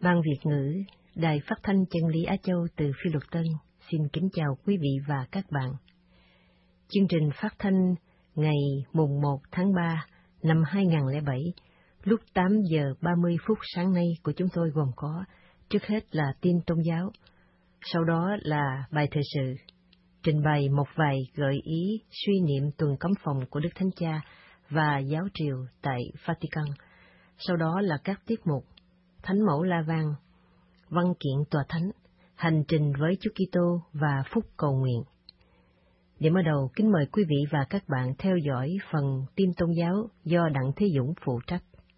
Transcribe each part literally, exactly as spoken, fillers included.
Ban Việt ngữ, Đài Phát thanh Chân lý Á Châu từ Phi Luật Tân xin kính chào quý vị và các bạn. Chương trình phát thanh ngày mùng một tháng ba năm hai nghìn không trăm lẻ bảy, lúc tám giờ ba mươi phút sáng nay của chúng tôi gồm có, trước hết là tin tôn giáo, sau đó là bài thời sự, trình bày một vài gợi ý suy niệm tuần cấm phòng của Đức Thánh Cha và giáo triều tại Vatican, sau đó là các tiết mục Thánh mẫu La Vang, văn kiện tòa thánh, hành trình với Chúa Kitô và phúc cầu nguyện. Để mở đầu, kính mời quý vị và các bạn theo dõi phần tin tôn giáo do Đặng Thế Dũng phụ trách.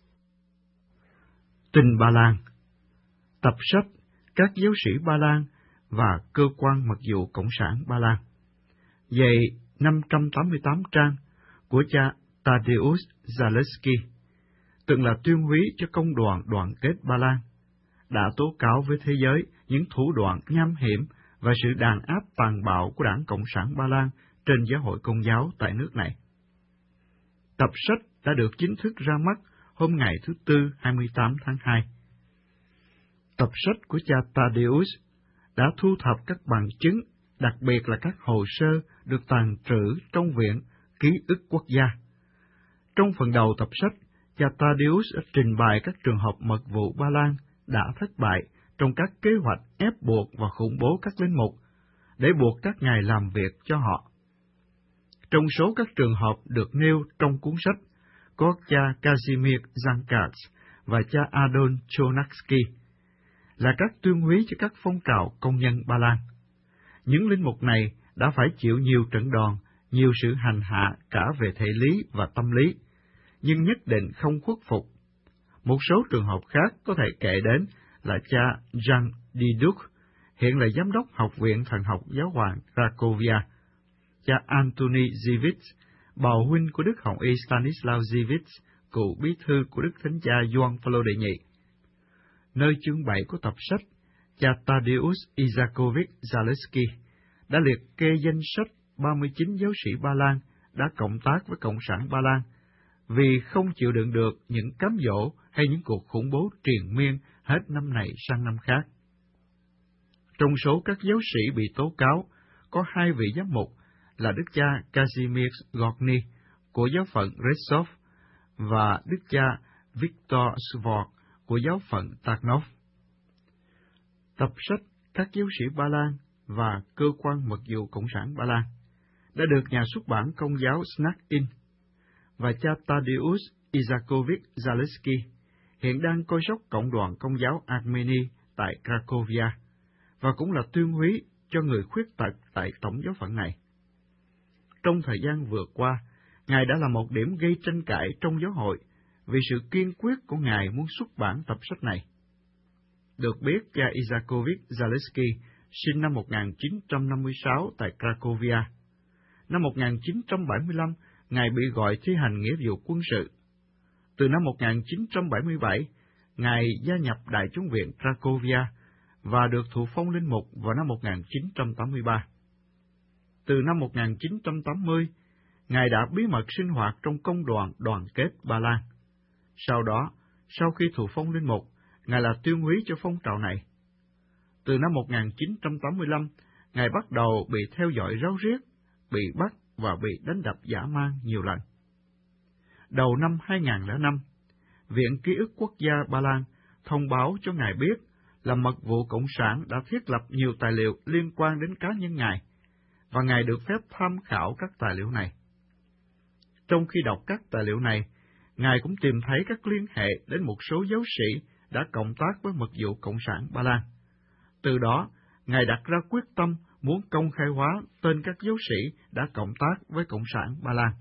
Tin Ba Lan, tập sách các giáo sĩ Ba Lan và cơ quan mật vụ Cộng sản Ba Lan, dày năm trăm tám mươi tám trang của cha Tadeusz Zaleski, từng là tuyên úy cho công đoàn đoàn kết Ba Lan, đã tố cáo với thế giới những thủ đoạn nham hiểm và sự đàn áp tàn bạo của Đảng Cộng sản Ba Lan trên giáo hội Công giáo tại nước này. Tập sách đã được chính thức ra mắt hôm ngày thứ Tư hai mươi tám tháng hai. Tập sách của cha Tadeusz đã thu thập các bằng chứng, đặc biệt là các hồ sơ được tàng trữ trong Viện Ký ức Quốc gia. Trong phần đầu tập sách, cha Tadeusz đã trình bày các trường hợp mật vụ Ba Lan đã thất bại trong các kế hoạch ép buộc và khủng bố các linh mục, để buộc các ngài làm việc cho họ. Trong số các trường hợp được nêu trong cuốn sách, có cha Kazimierz Zankars và cha Adon Chonacki, là các tuyên úy cho các phong trào công nhân Ba Lan. Những linh mục này đã phải chịu nhiều trận đòn, nhiều sự hành hạ cả về thể lý và tâm lý, nhưng nhất định không khuất phục. Một số trường hợp khác có thể kể đến là cha Jan Diduch, hiện là giám đốc Học viện Thần học Giáo hoàng Cracovia, cha Antoni Dziwisz, bào huynh của Đức Hồng Y Stanislaw Dziwisz, cựu bí thư của Đức Thánh Cha Gioan Phaolô đệ nhị. Nơi chương bảy của tập sách, cha Tadeusz Izakovic Zaleski đã liệt kê danh sách ba mươi chín giáo sĩ Ba Lan đã cộng tác với Cộng sản Ba Lan vì không chịu đựng được những cám dỗ hay những cuộc khủng bố triền miên hết năm này sang năm khác. Trong số các giáo sĩ bị tố cáo, có hai vị giám mục là Đức cha Kazimierz Gorny của giáo phận Rostov và Đức cha Viktor Svor của giáo phận Tarnov. Tập sách các giáo sĩ Ba Lan và cơ quan mật vụ Cộng sản Ba Lan đã được nhà xuất bản Công giáo Snack in, và cha Tadeusz Izakovic Zaleski hiện đang coi sóc Cộng đoàn Công giáo Armenia tại Cracovia, và cũng là tuyên úy cho người khuyết tật tại tổng giáo phận này. Trong thời gian vừa qua, Ngài đã là một điểm gây tranh cãi trong giáo hội vì sự kiên quyết của Ngài muốn xuất bản tập sách này. Được biết, cha Izakovic Zaleski sinh năm một nghìn chín trăm năm mươi sáu tại Cracovia. Năm một nghìn chín trăm bảy mươi lăm, Ngài bị gọi thi hành nghĩa vụ quân sự. Từ năm một nghìn chín trăm bảy mươi bảy, Ngài gia nhập Đại chúng viện Cracovia và được thụ phong linh mục vào năm một nghìn chín trăm tám mươi ba. Từ năm một nghìn chín trăm tám mươi, Ngài đã bí mật sinh hoạt trong công đoàn đoàn kết Ba Lan. Sau đó, sau khi thụ phong linh mục, Ngài là tuyên úy cho phong trào này. Từ năm một nghìn chín trăm tám mươi lăm, Ngài bắt đầu bị theo dõi ráo riết, bị bắt và bị đánh đập dã man nhiều lần. Đầu năm hai nghìn không trăm lẻ năm, Viện Ký ức Quốc gia Ba Lan thông báo cho Ngài biết là mật vụ Cộng sản đã thiết lập nhiều tài liệu liên quan đến cá nhân Ngài, và Ngài được phép tham khảo các tài liệu này. Trong khi đọc các tài liệu này, Ngài cũng tìm thấy các liên hệ đến một số giáo sĩ đã cộng tác với mật vụ Cộng sản Ba Lan. Từ đó, Ngài đặt ra quyết tâm muốn công khai hóa tên các giáo sĩ đã cộng tác với Cộng sản Ba Lan.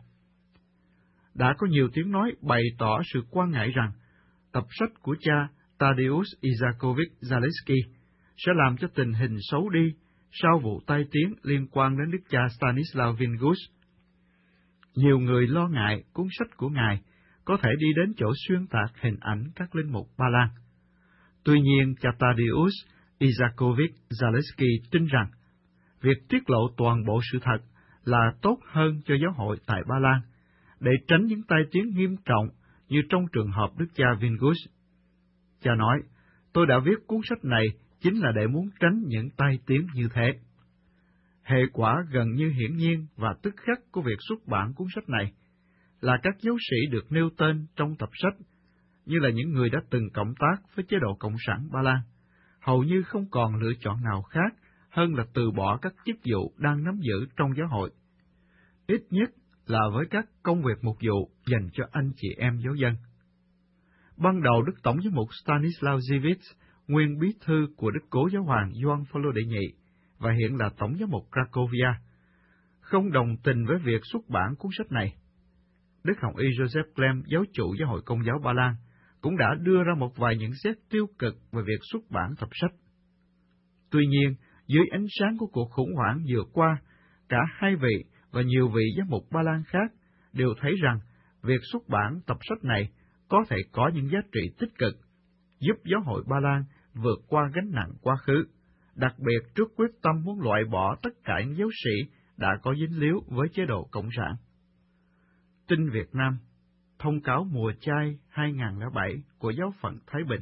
Đã có nhiều tiếng nói bày tỏ sự quan ngại rằng tập sách của cha Tadeusz Izakovic Zaleski sẽ làm cho tình hình xấu đi sau vụ tai tiếng liên quan đến Đức cha Stanislaw Vingus. Nhiều người lo ngại cuốn sách của Ngài có thể đi đến chỗ xuyên tạc hình ảnh các linh mục Ba Lan. Tuy nhiên, cha Tadeusz Izakovic Zaleski tin rằng việc tiết lộ toàn bộ sự thật là tốt hơn cho giáo hội tại Ba Lan, để tránh những tai tiếng nghiêm trọng như trong trường hợp Đức cha Vingus. Cha nói, Tôi đã viết cuốn sách này chính là để muốn tránh những tai tiếng như thế. Hệ quả gần như hiển nhiên và tức khắc của việc xuất bản cuốn sách này là các giáo sĩ được nêu tên trong tập sách, như là những người đã từng cộng tác với chế độ Cộng sản Ba Lan, hầu như không còn lựa chọn nào khác hơn là từ bỏ các chức vụ đang nắm giữ trong giáo hội, ít nhất là với các công việc mục vụ dành cho anh chị em giáo dân. Ban đầu, Đức Tổng giám mục Stanislaw Dziwisz, nguyên bí thư của Đức Cố Giáo hoàng Gioan Phaolô đệ nhị và hiện là Tổng giám mục Cracovia, không đồng tình với việc xuất bản cuốn sách này. Đức Hồng y Joseph Klem, giáo chủ Giáo hội Công giáo Ba Lan, cũng đã đưa ra một vài nhận xét tiêu cực về việc xuất bản tập sách. Tuy nhiên, dưới ánh sáng của cuộc khủng hoảng vừa qua, cả hai vị và nhiều vị giám mục Ba Lan khác đều thấy rằng việc xuất bản tập sách này có thể có những giá trị tích cực, giúp giáo hội Ba Lan vượt qua gánh nặng quá khứ, đặc biệt trước quyết tâm muốn loại bỏ tất cả những giáo sĩ đã có dính líu với chế độ Cộng sản. Tin Việt Nam, thông cáo mùa chay hai nghìn không trăm lẻ bảy của Giáo phận Thái Bình.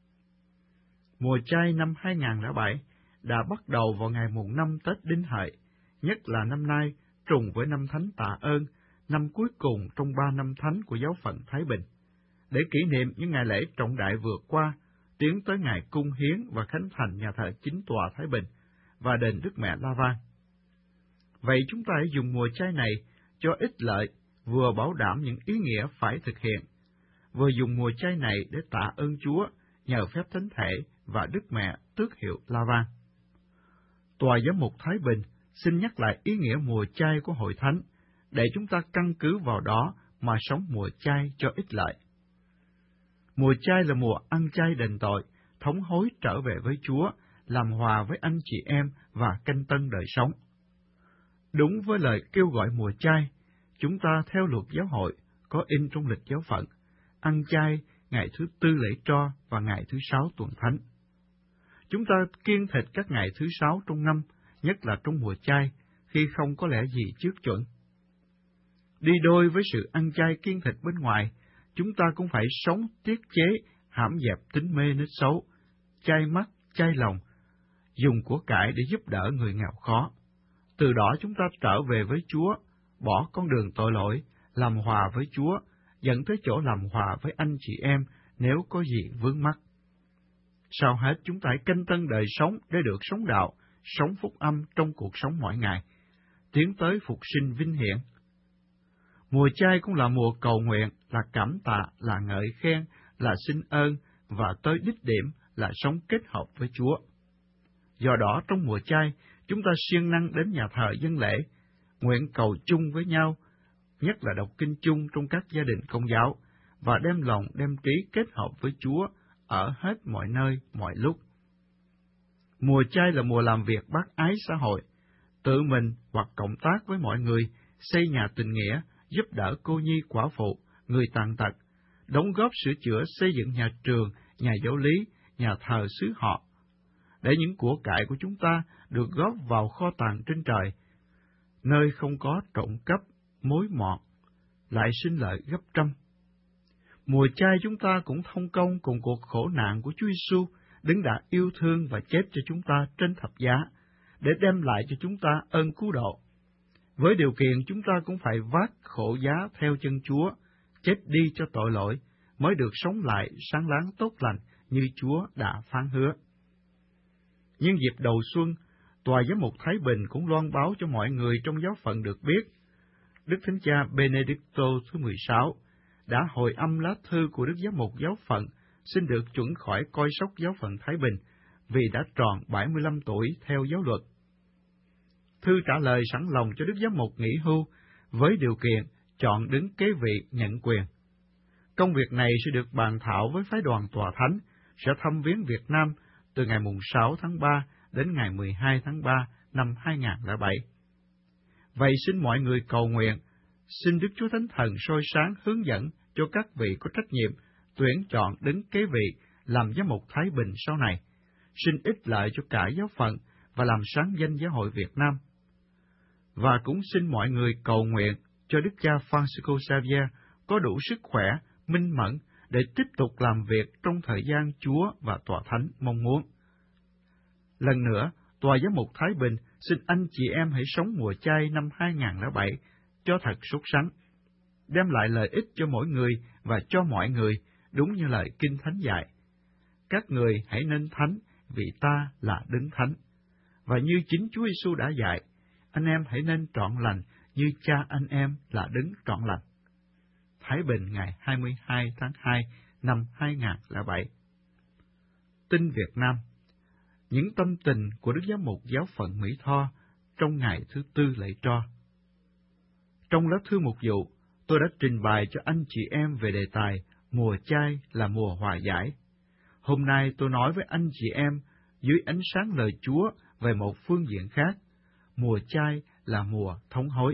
Mùa chay năm hai nghìn không trăm lẻ bảy đã bắt đầu vào ngày mùng năm Tết Đinh Hợi, nhất là năm nay trùng với năm Thánh Tạ Ơn, năm cuối cùng trong ba năm thánh của Giáo phận Thái Bình, để kỷ niệm những ngày lễ trọng đại vừa qua, tiến tới ngày cung hiến và khánh thành nhà thờ chính tòa Thái Bình và đền Đức Mẹ La Vang. Vậy chúng ta hãy dùng mùa chay này cho ích lợi, vừa bảo đảm những ý nghĩa phải thực hiện, vừa dùng mùa chay này để tạ ơn Chúa nhờ phép thánh thể và Đức Mẹ tước hiệu La Vang. Tòa Giám mục Thái Bình xin nhắc lại ý nghĩa mùa chay của Hội Thánh, để chúng ta căn cứ vào đó mà sống mùa chay cho ích lợi. Mùa chay là mùa ăn chay đền tội, thống hối trở về với Chúa, làm hòa với anh chị em và canh tân đời sống. Đúng với lời kêu gọi mùa chay, chúng ta theo luật giáo hội có in trong lịch giáo phận, ăn chay ngày thứ tư lễ tro và ngày thứ sáu tuần thánh. Chúng ta kiêng thịt các ngày thứ sáu trong năm, nhất là trong mùa chay, khi không có lẽ gì trước chuẩn. Đi đôi với sự ăn chay kiêng thịt bên ngoài, chúng ta cũng phải sống tiết chế, hãm dẹp tính mê nết xấu, chay mắt, chay lòng, dùng của cải để giúp đỡ người nghèo khó. Từ đó chúng ta trở về với Chúa, bỏ con đường tội lỗi, làm hòa với Chúa, dẫn tới chỗ làm hòa với anh chị em nếu có gì vướng mắc. Sau hết, chúng ta hãy canh tân đời sống để được sống đạo, sống phúc âm trong cuộc sống mỗi ngày, tiến tới phục sinh vinh hiển. Mùa chay cũng là mùa cầu nguyện, là cảm tạ, là ngợi khen, là xin ơn, và tới đích điểm là sống kết hợp với Chúa. Do đó, trong mùa chay, chúng ta siêng năng đến nhà thờ dâng lễ, nguyện cầu chung với nhau, nhất là đọc kinh chung trong các gia đình Công giáo, và đem lòng đem trí kết hợp với Chúa ở hết mọi nơi, mọi lúc. Mùa chay là mùa làm việc bác ái xã hội, tự mình hoặc cộng tác với mọi người, xây nhà tình nghĩa, giúp đỡ cô nhi quả phụ, người tàn tật, đóng góp sửa chữa xây dựng nhà trường, nhà giáo lý, nhà thờ xứ họ, để những của cải của chúng ta được góp vào kho tàng trên trời, nơi không có trộm cắp, mối mọt, lại sinh lợi gấp trăm. Mùa chay chúng ta cũng thông công cùng cuộc khổ nạn của Chúa Giêsu, đấng đã yêu thương và chết cho chúng ta trên thập giá, để đem lại cho chúng ta ơn cứu độ. Với điều kiện chúng ta cũng phải vác khổ giá theo chân Chúa, chết đi cho tội lỗi, mới được sống lại sáng láng tốt lành như Chúa đã phán hứa. Nhân dịp đầu xuân, Tòa Giám mục Thái Bình cũng loan báo cho mọi người trong giáo phận được biết, Đức Thánh Cha Benedicto thứ mười sáu đã hồi âm lá thư của Đức Giám mục giáo phận xin được chuẩn khỏi coi sóc giáo phận Thái Bình vì đã tròn bảy mươi lăm tuổi theo giáo luật. Thư trả lời sẵn lòng cho Đức Giám mục nghỉ hưu với điều kiện chọn đứng kế vị nhận quyền. Công việc này sẽ được bàn thảo với phái đoàn Tòa Thánh, sẽ thăm viếng Việt Nam từ ngày mùng sáu tháng ba đến ngày mười hai tháng ba năm hai nghìn không trăm lẻ bảy. Vậy xin mọi người cầu nguyện, xin Đức Chúa Thánh Thần soi sáng hướng dẫn cho các vị có trách nhiệm tuyển chọn đứng kế vị làm giám mục Thái Bình sau này, xin ích lợi cho cả giáo phận và làm sáng danh giáo hội Việt Nam. Và cũng xin mọi người cầu nguyện cho Đức cha Francisco Xavier có đủ sức khỏe, minh mẫn để tiếp tục làm việc trong thời gian Chúa và Tòa Thánh mong muốn. Lần nữa, Tòa Giám mục Thái Bình xin anh chị em hãy sống mùa chay năm hai không không bảy cho thật sốt sắng, đem lại lợi ích cho mỗi người và cho mọi người, đúng như lời Kinh Thánh dạy. Các người hãy nên thánh, vì ta là đấng thánh. Và như chính Chúa Giêsu đã dạy, anh em hãy nên trọn lành như cha anh em là đấng trọn lành. Thái Bình ngày hai mươi hai tháng hai năm hai không không bảy. Tin Việt Nam. Những tâm tình của Đức Giám mục Giáo phận Mỹ Tho trong ngày thứ tư lễ tro. Trong lá thư mục vụ, tôi đã trình bày cho anh chị em về đề tài mùa chay là mùa hòa giải. Hôm nay tôi nói với anh chị em dưới ánh sáng lời Chúa về một phương diện khác, mùa chay là mùa thống hối.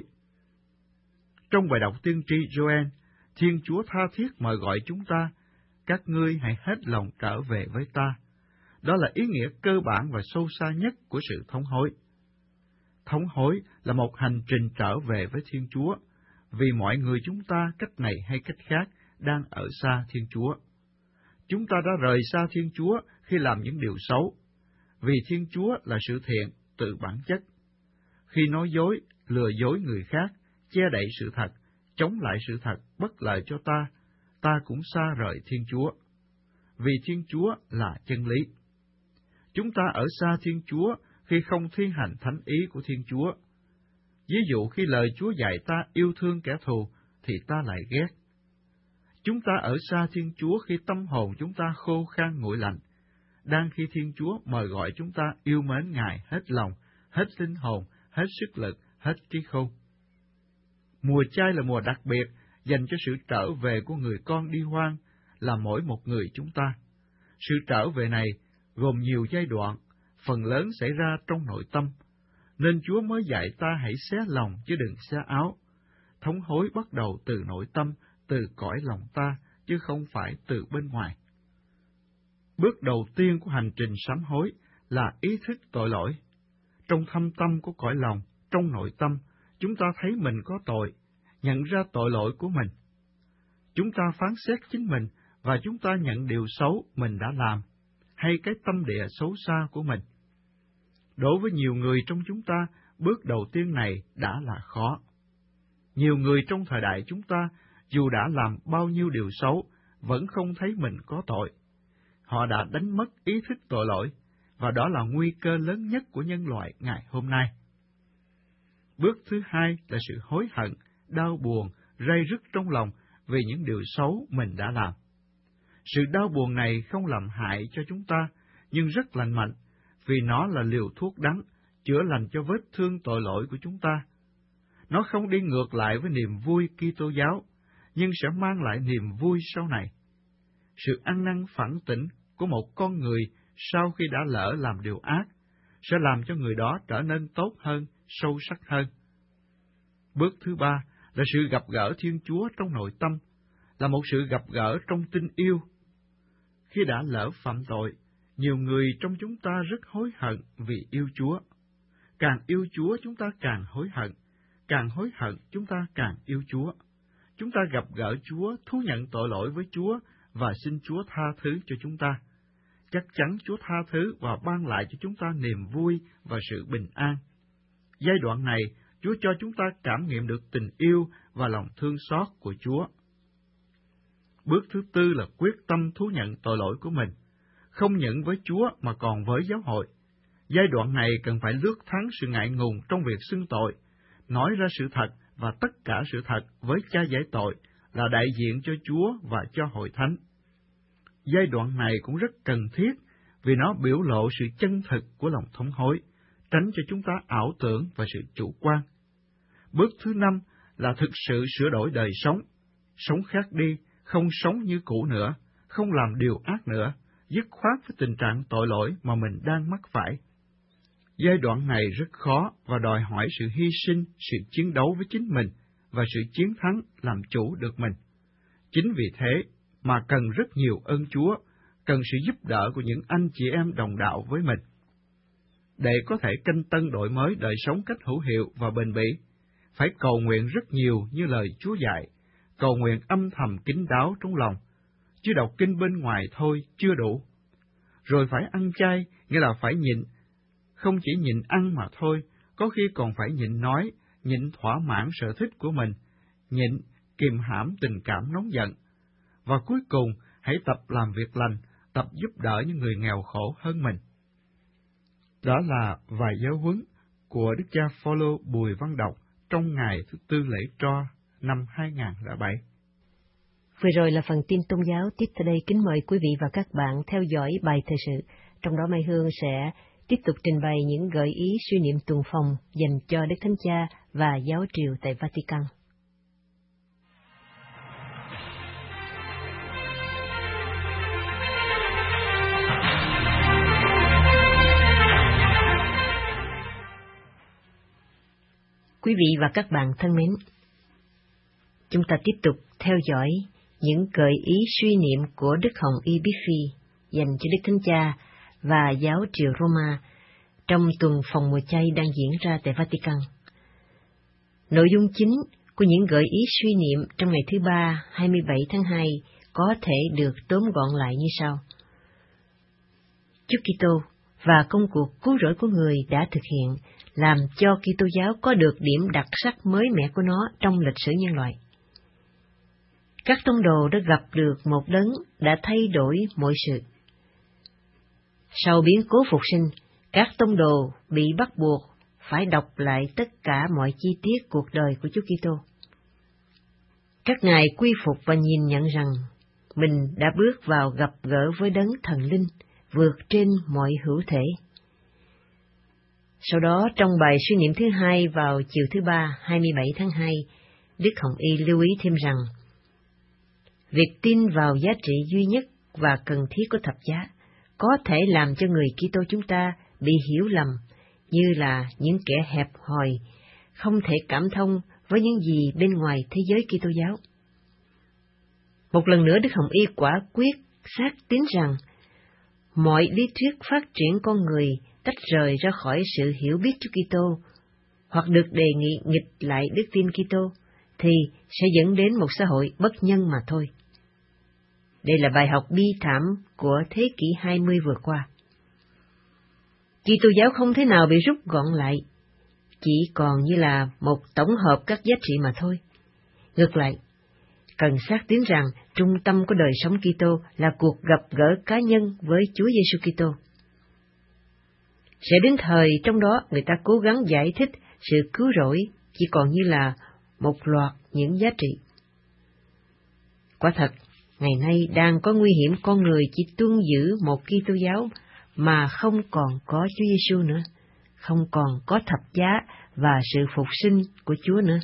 Trong bài đọc tiên tri Joel, Thiên Chúa tha thiết mời gọi chúng ta, các ngươi hãy hết lòng trở về với ta. Đó là ý nghĩa cơ bản và sâu xa nhất của sự thống hối. Thống hối là một hành trình trở về với Thiên Chúa, vì mọi người chúng ta cách này hay cách khác đang ở xa Thiên Chúa. Chúng ta đã rời xa Thiên Chúa khi làm những điều xấu, vì Thiên Chúa là sự thiện từ bản chất. Khi nói dối, lừa dối người khác, che đậy sự thật, chống lại sự thật bất lợi cho ta, ta cũng xa rời Thiên Chúa, vì Thiên Chúa là chân lý. Chúng ta ở xa Thiên Chúa khi không thi hành thánh ý của Thiên Chúa. Ví dụ khi lời Chúa dạy ta yêu thương kẻ thù, thì ta lại ghét. Chúng ta ở xa Thiên Chúa khi tâm hồn chúng ta khô khan nguội lạnh, đang khi Thiên Chúa mời gọi chúng ta yêu mến Ngài hết lòng, hết linh hồn, hết sức lực, hết trí khôn. Mùa chay là mùa đặc biệt dành cho sự trở về của người con đi hoang, là mỗi một người chúng ta. Sự trở về này gồm nhiều giai đoạn, phần lớn xảy ra trong nội tâm, nên Chúa mới dạy ta hãy xé lòng chứ đừng xé áo. Thống hối bắt đầu từ nội tâm, từ cõi lòng ta, chứ không phải từ bên ngoài. Bước đầu tiên của hành trình sám hối là ý thức tội lỗi. Trong thâm tâm của cõi lòng, trong nội tâm, chúng ta thấy mình có tội, nhận ra tội lỗi của mình. Chúng ta phán xét chính mình và chúng ta nhận điều xấu mình đã làm, hay cái tâm địa xấu xa của mình. Đối với nhiều người trong chúng ta, bước đầu tiên này đã là khó. Nhiều người trong thời đại chúng ta, dù đã làm bao nhiêu điều xấu, vẫn không thấy mình có tội. Họ đã đánh mất ý thức tội lỗi, và đó là nguy cơ lớn nhất của nhân loại ngày hôm nay. Bước thứ hai là sự hối hận, đau buồn, ray rứt trong lòng vì những điều xấu mình đã làm. Sự đau buồn này không làm hại cho chúng ta, nhưng rất lành mạnh, vì nó là liều thuốc đắng, chữa lành cho vết thương tội lỗi của chúng ta. Nó không đi ngược lại với niềm vui Kitô giáo, nhưng sẽ mang lại niềm vui sau này. Sự ăn năn phản tỉnh của một con người sau khi đã lỡ làm điều ác sẽ làm cho người đó trở nên tốt hơn, sâu sắc hơn. Bước thứ ba là sự gặp gỡ Thiên Chúa trong nội tâm, là một sự gặp gỡ trong tình yêu. Khi đã lỡ phạm tội, nhiều người trong chúng ta rất hối hận vì yêu Chúa. Càng yêu Chúa chúng ta càng hối hận, càng hối hận chúng ta càng yêu Chúa. Chúng ta gặp gỡ Chúa, thú nhận tội lỗi với Chúa và xin Chúa tha thứ cho chúng ta. Chắc chắn Chúa tha thứ và ban lại cho chúng ta niềm vui và sự bình an. Giai đoạn này, Chúa cho chúng ta cảm nghiệm được tình yêu và lòng thương xót của Chúa. Bước thứ tư là quyết tâm thú nhận tội lỗi của mình, không những với Chúa mà còn với giáo hội. Giai đoạn này cần phải lướt thắng sự ngại ngùng trong việc xưng tội, nói ra sự thật và tất cả sự thật với Cha giải tội là đại diện cho Chúa và cho hội thánh. Giai đoạn này cũng rất cần thiết vì nó biểu lộ sự chân thực của lòng thống hối, tránh cho chúng ta ảo tưởng và sự chủ quan. Bước thứ năm là thực sự sửa đổi đời sống, sống khác đi, không sống như cũ nữa, không làm điều ác nữa, dứt khoát với tình trạng tội lỗi mà mình đang mắc phải. Giai đoạn này rất khó và đòi hỏi sự hy sinh, sự chiến đấu với chính mình và sự chiến thắng làm chủ được mình. Chính vì thế mà cần rất nhiều ơn Chúa, cần sự giúp đỡ của những anh chị em đồng đạo với mình. Để có thể canh tân đổi mới đời sống cách hữu hiệu và bền bỉ, phải cầu nguyện rất nhiều như lời Chúa dạy, cầu nguyện âm thầm kín đáo trong lòng, chứ đọc kinh bên ngoài thôi chưa đủ. Rồi phải ăn chay, nghĩa là phải nhịn, không chỉ nhịn ăn mà thôi, có khi còn phải nhịn nói, nhịn thỏa mãn sở thích của mình, nhịn kìm hãm tình cảm nóng giận. Và cuối cùng, hãy tập làm việc lành, tập giúp đỡ những người nghèo khổ hơn mình. Đó là vài giáo huấn của Đức cha Phaolô Bùi Văn Đọc trong ngày thứ tư lễ Tro năm hai nghìn không trăm lẻ bảy. Vừa rồi là phần tin tôn giáo, tiếp theo đây kính mời quý vị và các bạn theo dõi bài thời sự. Trong đó Mai Hương sẽ tiếp tục trình bày những gợi ý suy niệm tuần phòng dành cho Đức Thánh Cha và giáo triều tại Vatican. Quý vị và các bạn thân mến, chúng ta tiếp tục theo dõi những gợi ý suy niệm của Đức Hồng Y Bí Phi dành cho Đức Thánh Cha và giáo triều Roma trong tuần phòng mùa chay đang diễn ra tại Vatican. Nội dung chính của những gợi ý suy niệm trong ngày thứ Ba, hai mươi bảy tháng hai có thể được tóm gọn lại như sau. Chúa Kitô và công cuộc cứu rỗi của người đã thực hiện làm cho Kitô giáo có được điểm đặc sắc mới mẻ của nó trong lịch sử nhân loại. Các tông đồ đã gặp được một đấng đã thay đổi mọi sự. Sau biến cố phục sinh, các tông đồ bị bắt buộc phải đọc lại tất cả mọi chi tiết cuộc đời của Chúa Kitô. Các ngài quy phục và nhìn nhận rằng mình đã bước vào gặp gỡ với đấng thần linh vượt trên mọi hữu thể. Sau đó, trong bài suy niệm thứ hai vào chiều thứ Ba, hai mươi bảy tháng hai, Đức Hồng Y lưu ý thêm rằng, việc tin vào giá trị duy nhất và cần thiết của thập giá có thể làm cho người Kitô chúng ta bị hiểu lầm như là những kẻ hẹp hòi, không thể cảm thông với những gì bên ngoài thế giới Kitô giáo. Một lần nữa Đức Hồng Y quả quyết xác tín rằng mọi lý thuyết phát triển con người tách rời ra khỏi sự hiểu biết Chúa Kitô hoặc được đề nghị nghịch lại đức tin Kitô thì sẽ dẫn đến một xã hội bất nhân mà thôi. Đây là bài học bi thảm của thế kỷ hai mươi vừa qua. Kitô giáo không thể nào bị rút gọn lại, chỉ còn như là một tổng hợp các giá trị mà thôi. Ngược lại, cần xác tín rằng trung tâm của đời sống Kitô là cuộc gặp gỡ cá nhân với Chúa Giêsu Kitô. Sẽ đến thời trong đó người ta cố gắng giải thích sự cứu rỗi chỉ còn như là một loạt những giá trị. Quả thật, ngày nay đang có nguy hiểm con người chỉ tuân giữ một Kitô giáo mà không còn có Chúa Giêsu nữa, không còn có thập giá và sự phục sinh của Chúa nữa.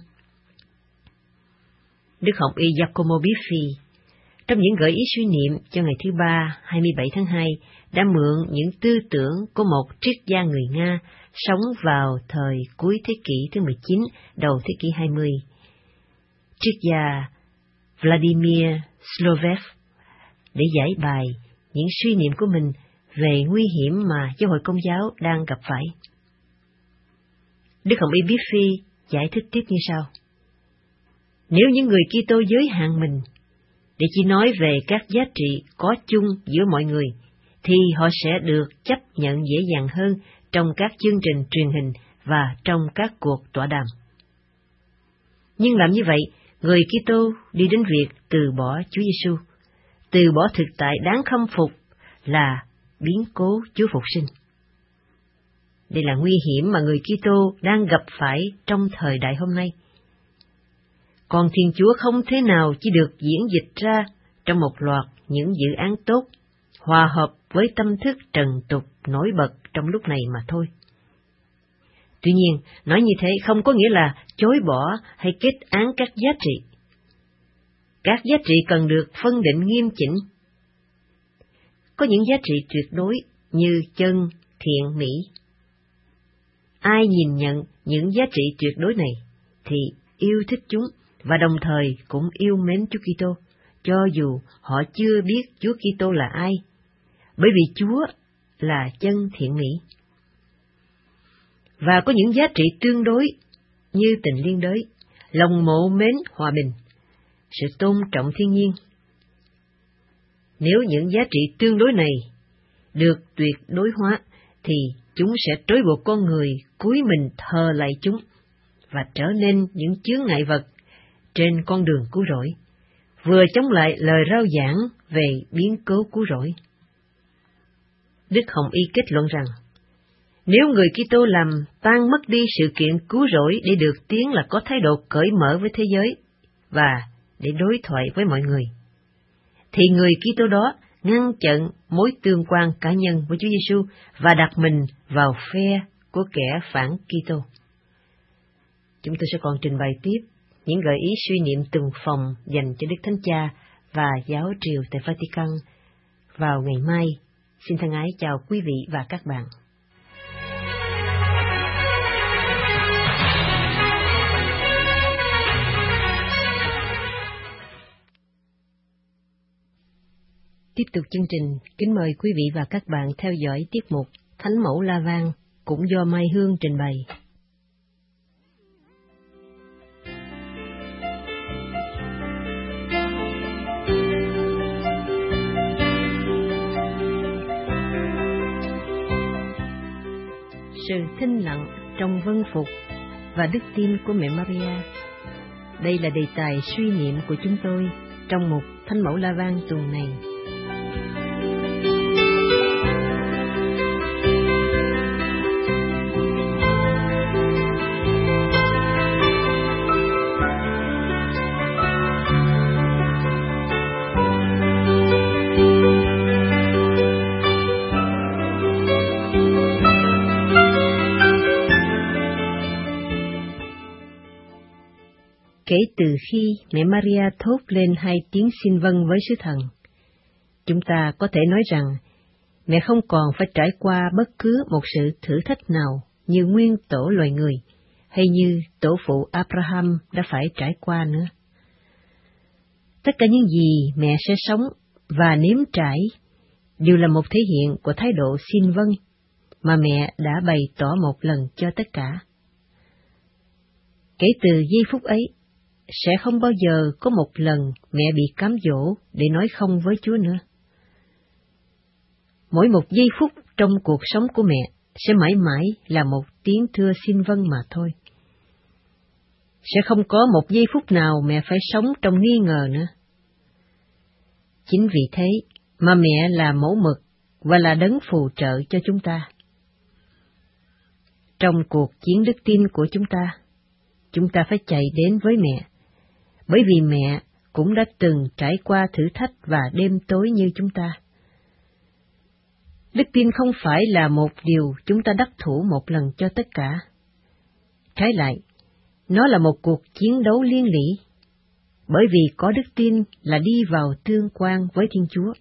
Đức Hồng Y Giacomo Bí Phi, trong những gợi ý suy niệm cho ngày thứ Ba, hai mươi bảy tháng hai, đã mượn những tư tưởng của một triết gia người Nga sống vào thời cuối thế kỷ thứ mười chín, đầu thế kỷ hai mươi. Triết gia Vladimir Slovev để giải bài những suy niệm của mình về nguy hiểm mà giáo hội Công giáo đang gặp phải. Đức Hồng Y Bí Phi giải thích tiếp như sau. Nếu những người Kitô giới hạn mình để chỉ nói về các giá trị có chung giữa mọi người, thì họ sẽ được chấp nhận dễ dàng hơn trong các chương trình truyền hình và trong các cuộc tọa đàm. Nhưng làm như vậy, người Kitô đi đến việc từ bỏ Chúa Giêsu, từ bỏ thực tại đáng khâm phục là biến cố Chúa phục sinh. Đây là nguy hiểm mà người Kitô đang gặp phải trong thời đại hôm nay. Còn Thiên Chúa không thế nào chỉ được diễn dịch ra trong một loạt những dự án tốt, hòa hợp với tâm thức trần tục nổi bật trong lúc này mà thôi. Tuy nhiên, nói như thế không có nghĩa là chối bỏ hay kết án các giá trị. Các giá trị cần được phân định nghiêm chỉnh. Có những giá trị tuyệt đối như chân, thiện, mỹ. Ai nhìn nhận những giá trị tuyệt đối này thì yêu thích chúng và đồng thời cũng yêu mến Chúa Kitô, cho dù họ chưa biết Chúa Kitô là ai, bởi vì Chúa là chân thiện mỹ. Và có những giá trị tương đối như tình liên đới, lòng mộ mến hòa bình, sự tôn trọng thiên nhiên. Nếu những giá trị tương đối này được tuyệt đối hóa, thì chúng sẽ trói buộc con người cúi mình thờ lạy chúng và trở nên những chướng ngại vật trên con đường cứu rỗi, vừa chống lại lời rao giảng về biến cố cứu rỗi. Đức Hồng Y kết luận rằng, nếu người Kitô làm tan mất đi sự kiện cứu rỗi để được tiến là có thái độ cởi mở với thế giới và để đối thoại với mọi người, thì người Kitô đó ngăn chặn mối tương quan cá nhân với Chúa Giêsu và đặt mình vào phe của kẻ phản Kitô. Chúng tôi sẽ còn trình bày tiếp những gợi ý suy niệm từng phòng dành cho Đức Thánh Cha và Giáo triều tại Vatican vào ngày mai. Xin thân ái chào quý vị và các bạn. Tiếp tục chương trình, kính mời quý vị và các bạn theo dõi tiết mục Thánh Mẫu La Vang, cũng do Mai Hương trình bày. Sự thinh lặng trong vâng phục và đức tin của mẹ Maria. Đây là đề tài suy niệm của chúng tôi trong mục Thánh Mẫu La Vang tuần này. Kể từ khi mẹ Maria thốt lên hai tiếng xin vâng với sứ thần, chúng ta có thể nói rằng mẹ không còn phải trải qua bất cứ một sự thử thách nào như nguyên tổ loài người hay như tổ phụ Abraham đã phải trải qua nữa. Tất cả những gì mẹ sẽ sống và nếm trải đều là một thể hiện của thái độ xin vâng mà mẹ đã bày tỏ một lần cho tất cả. Kể từ giây phút ấy, sẽ không bao giờ có một lần mẹ bị cám dỗ để nói không với Chúa nữa. Mỗi một giây phút trong cuộc sống của mẹ sẽ mãi mãi là một tiếng thưa xin vâng mà thôi. Sẽ không có một giây phút nào mẹ phải sống trong nghi ngờ nữa. Chính vì thế mà mẹ là mẫu mực và là đấng phù trợ cho chúng ta. Trong cuộc chiến đức tin của chúng ta, chúng ta phải chạy đến với mẹ, bởi vì mẹ cũng đã từng trải qua thử thách và đêm tối như chúng ta. Đức tin không phải là một điều chúng ta đắc thủ một lần cho tất cả. Trái lại, nó là một cuộc chiến đấu liên lỉ, bởi vì có đức tin là đi vào tương quan với Thiên Chúa.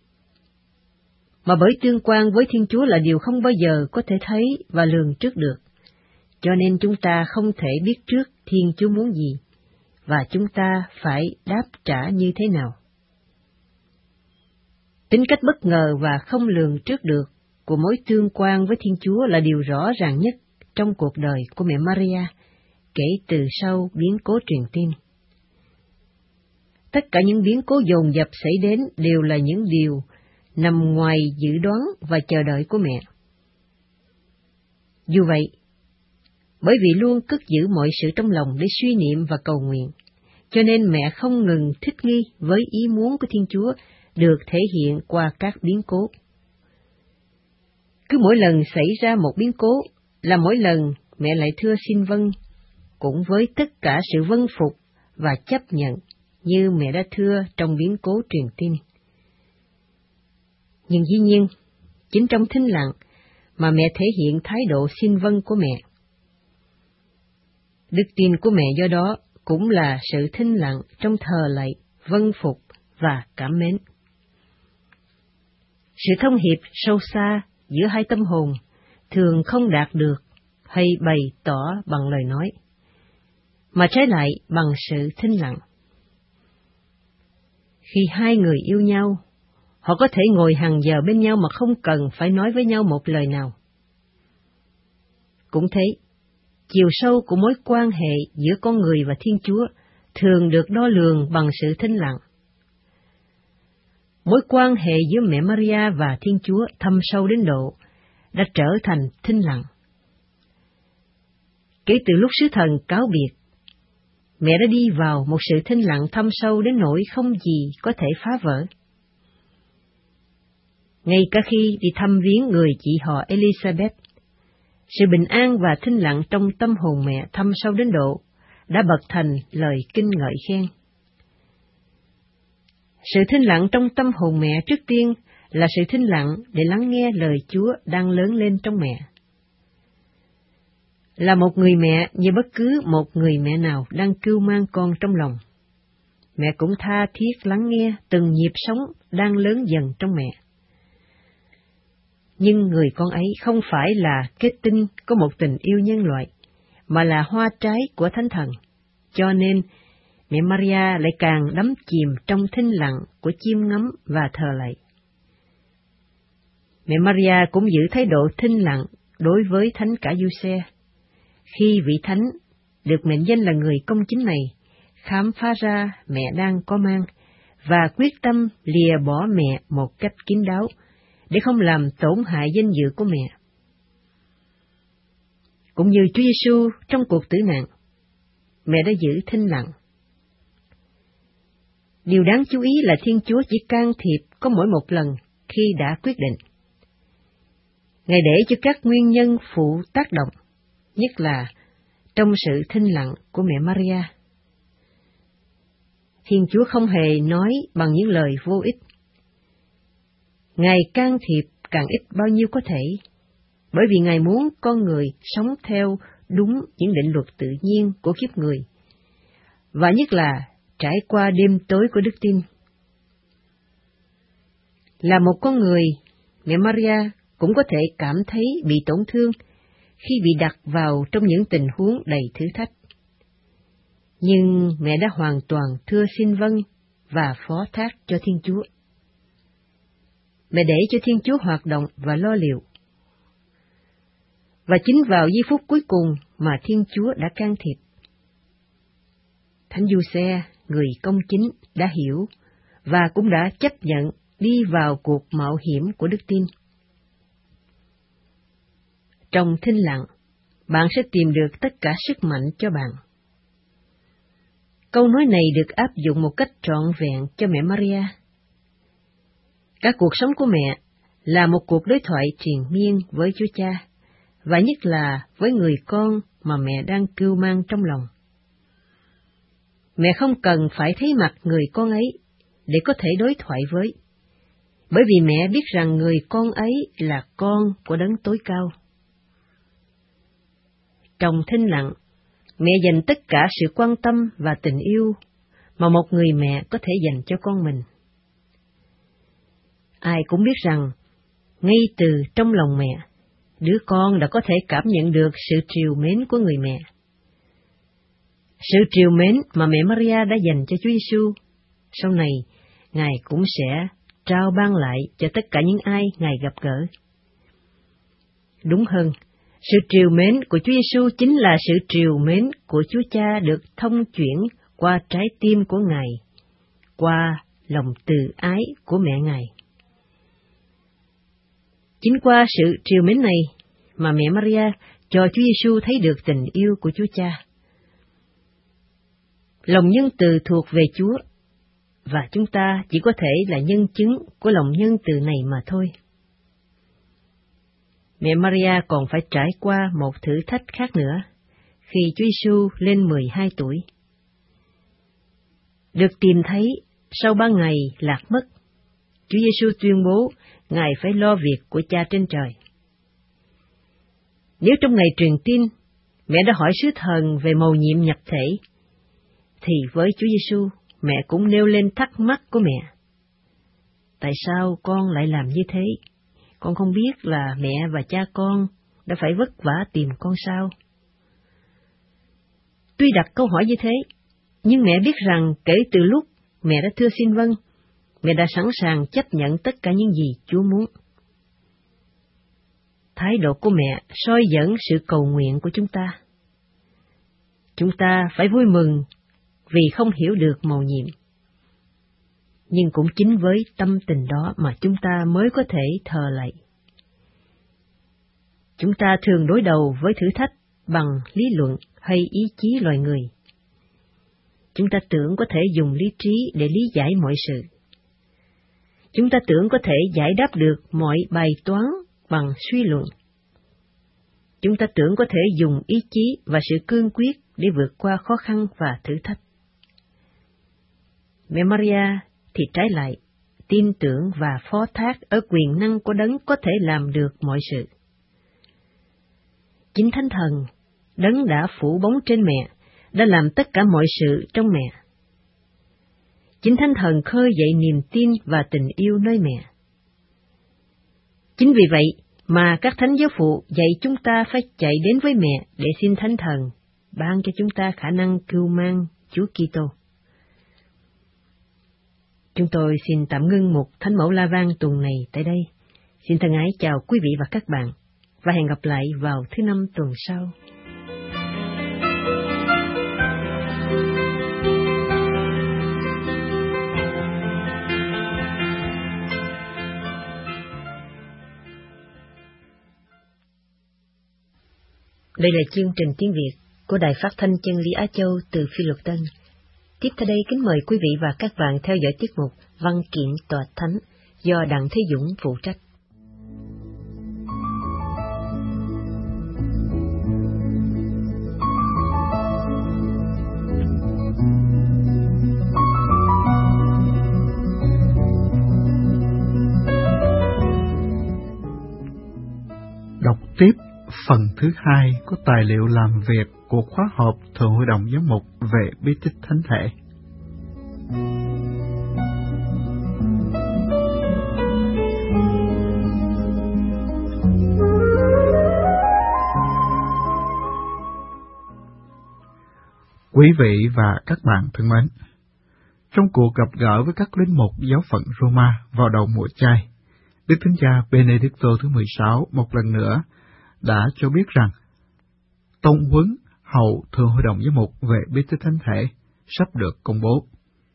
Mà bởi tương quan với Thiên Chúa là điều không bao giờ có thể thấy và lường trước được, cho nên chúng ta không thể biết trước Thiên Chúa muốn gì, và chúng ta phải đáp trả như thế nào. Tính cách bất ngờ và không lường trước được của mối tương quan với Thiên Chúa là điều rõ ràng nhất trong cuộc đời của mẹ Maria kể từ sau biến cố truyền tin. Tất cả những biến cố dồn dập xảy đến đều là những điều nằm ngoài dự đoán và chờ đợi của mẹ. Dù vậy, bởi vì luôn cất giữ mọi sự trong lòng để suy niệm và cầu nguyện, cho nên mẹ không ngừng thích nghi với ý muốn của Thiên Chúa được thể hiện qua các biến cố. Cứ mỗi lần xảy ra một biến cố là mỗi lần mẹ lại thưa xin vâng, cũng với tất cả sự vâng phục và chấp nhận như mẹ đã thưa trong biến cố truyền tin. Nhưng dĩ nhiên, chính trong thinh lặng mà mẹ thể hiện thái độ xin vâng của mẹ. Đức tin của mẹ do đó cũng là sự thinh lặng trong thờ lạy, vâng phục và cảm mến. Sự thông hiệp sâu xa giữa hai tâm hồn thường không đạt được hay bày tỏ bằng lời nói, mà trái lại bằng sự thinh lặng. Khi hai người yêu nhau, họ có thể ngồi hàng giờ bên nhau mà không cần phải nói với nhau một lời nào. Cũng thế, chiều sâu của mối quan hệ giữa con người và Thiên Chúa thường được đo lường bằng sự thinh lặng. Mối quan hệ giữa mẹ Maria và Thiên Chúa thâm sâu đến độ đã trở thành thinh lặng. Kể từ lúc sứ thần cáo biệt, mẹ đã đi vào một sự thinh lặng thâm sâu đến nỗi không gì có thể phá vỡ. Ngay cả khi đi thăm viếng người chị họ Elizabeth, sự bình an và thinh lặng trong tâm hồn mẹ thâm sâu đến độ đã bật thành lời kinh ngợi khen. Sự thinh lặng trong tâm hồn mẹ trước tiên là sự thinh lặng để lắng nghe lời Chúa đang lớn lên trong mẹ. Là một người mẹ như bất cứ một người mẹ nào đang cưu mang con trong lòng, mẹ cũng tha thiết lắng nghe từng nhịp sống đang lớn dần trong mẹ. Nhưng người con ấy không phải là kết tinh có một tình yêu nhân loại, mà là hoa trái của Thánh Thần, cho nên mẹ Maria lại càng đắm chìm trong thinh lặng của chiêm ngắm và thờ lạy. Mẹ Maria cũng giữ thái độ thinh lặng đối với Thánh cả Giuse, khi vị thánh được mệnh danh là người công chính này khám phá ra mẹ đang có mang và quyết tâm lìa bỏ mẹ một cách kín đáo để không làm tổn hại danh dự của mẹ. Cũng như Chúa Giêsu trong cuộc tử nạn, mẹ đã giữ thinh lặng. Điều đáng chú ý là Thiên Chúa chỉ can thiệp có mỗi một lần khi đã quyết định. Ngài để cho các nguyên nhân phụ tác động, nhất là trong sự thinh lặng của mẹ Maria. Thiên Chúa không hề nói bằng những lời vô ích. Ngài can thiệp càng ít bao nhiêu có thể, bởi vì Ngài muốn con người sống theo đúng những định luật tự nhiên của kiếp người, và nhất là trải qua đêm tối của đức tin. Là một con người, mẹ Maria cũng có thể cảm thấy bị tổn thương khi bị đặt vào trong những tình huống đầy thử thách. Nhưng mẹ đã hoàn toàn thưa xin vâng và phó thác cho Thiên Chúa. Mẹ để cho Thiên Chúa hoạt động và lo liệu. Và chính vào giây phút cuối cùng mà Thiên Chúa đã can thiệp. Thánh Giuse, người công chính, đã hiểu và cũng đã chấp nhận đi vào cuộc mạo hiểm của đức tin. Trong thinh lặng, bạn sẽ tìm được tất cả sức mạnh cho bạn. Câu nói này được áp dụng một cách trọn vẹn cho mẹ Maria. Cả cuộc sống của mẹ là một cuộc đối thoại triền miên với Chúa Cha, và nhất là với người con mà mẹ đang cưu mang trong lòng. Mẹ không cần phải thấy mặt người con ấy để có thể đối thoại với, bởi vì mẹ biết rằng người con ấy là con của Đấng Tối Cao. Trong thinh lặng, mẹ dành tất cả sự quan tâm và tình yêu mà một người mẹ có thể dành cho con mình. Ai cũng biết rằng, ngay từ trong lòng mẹ, đứa con đã có thể cảm nhận được sự trìu mến của người mẹ. Sự trìu mến mà mẹ Maria đã dành cho Chúa Giêsu, sau này Ngài cũng sẽ trao ban lại cho tất cả những ai Ngài gặp gỡ. Đúng hơn, sự trìu mến của Chúa Giêsu chính là sự trìu mến của Chúa Cha được thông chuyển qua trái tim của Ngài, qua lòng từ ái của mẹ Ngài. Chính qua sự trìu mến này mà mẹ Maria cho Chúa Giêsu thấy được tình yêu của Chúa Cha. Lòng nhân từ thuộc về Chúa, và chúng ta chỉ có thể là nhân chứng của lòng nhân từ này mà thôi. Mẹ Maria còn phải trải qua một thử thách khác nữa, khi Chúa Giêsu lên mười hai tuổi. Được tìm thấy sau ba ngày lạc mất, Chúa Giêsu tuyên bố Ngài phải lo việc của Cha trên trời. Nếu trong ngày truyền tin, mẹ đã hỏi sứ thần về mầu nhiệm nhập thể, thì với Chúa Giêsu, mẹ cũng nêu lên thắc mắc của mẹ. Tại sao con lại làm như thế? Con không biết là mẹ và cha con đã phải vất vả tìm con sao? Tuy đặt câu hỏi như thế, nhưng mẹ biết rằng kể từ lúc mẹ đã thưa xin vâng, mẹ đã sẵn sàng chấp nhận tất cả những gì Chúa muốn. Thái độ của mẹ soi dẫn sự cầu nguyện của chúng ta. Chúng ta phải vui mừng vì không hiểu được mầu nhiệm. nhưng cũng chính với tâm tình đó mà chúng ta mới có thể thờ lạy. Chúng ta thường đối đầu với thử thách bằng lý luận hay ý chí loài người. Chúng ta tưởng có thể dùng lý trí để lý giải mọi sự. Chúng ta tưởng có thể giải đáp được mọi bài toán bằng suy luận. Chúng ta tưởng có thể dùng ý chí và sự cương quyết để vượt qua khó khăn và thử thách. Mẹ Maria thì trái lại, tin tưởng và phó thác ở quyền năng của Đấng có thể làm được mọi sự. Chính Thánh Thần, Đấng đã phủ bóng trên mẹ, đã làm tất cả mọi sự trong mẹ. Chính Thánh Thần khơi dậy niềm tin và tình yêu nơi mẹ. Chính vì vậy mà các thánh giáo phụ dạy chúng ta phải chạy đến với mẹ để xin Thánh Thần ban cho chúng ta khả năng cưu mang Chúa Kitô. Chúng tôi xin tạm ngưng một Thánh Mẫu La Vang tuần này tại đây. Xin thân ái chào quý vị và các bạn, và hẹn gặp lại vào thứ năm tuần sau. Đây là chương trình tiếng Việt của Đài Phát thanh Chân lý Á Châu từ Phi Luật Tân. Tiếp theo đây kính mời quý vị và các bạn theo dõi tiết mục Văn kiện Tòa Thánh do Đặng Thế Dũng phụ trách. Đọc tiếp phần thứ hai của tài liệu làm việc của khóa họp Thượng Hội đồng Giám mục về bí tích Thánh Thể. Quý vị và các bạn thân mến, trong cuộc gặp gỡ với các linh mục giáo phận Roma vào đầu mùa chay, Đức Thánh Cha Benedicto thứ mười sáu một lần nữa đã cho biết rằng tông huấn hậu Thượng Hội đồng Giám mục về bí tích Thánh Thể sắp được công bố.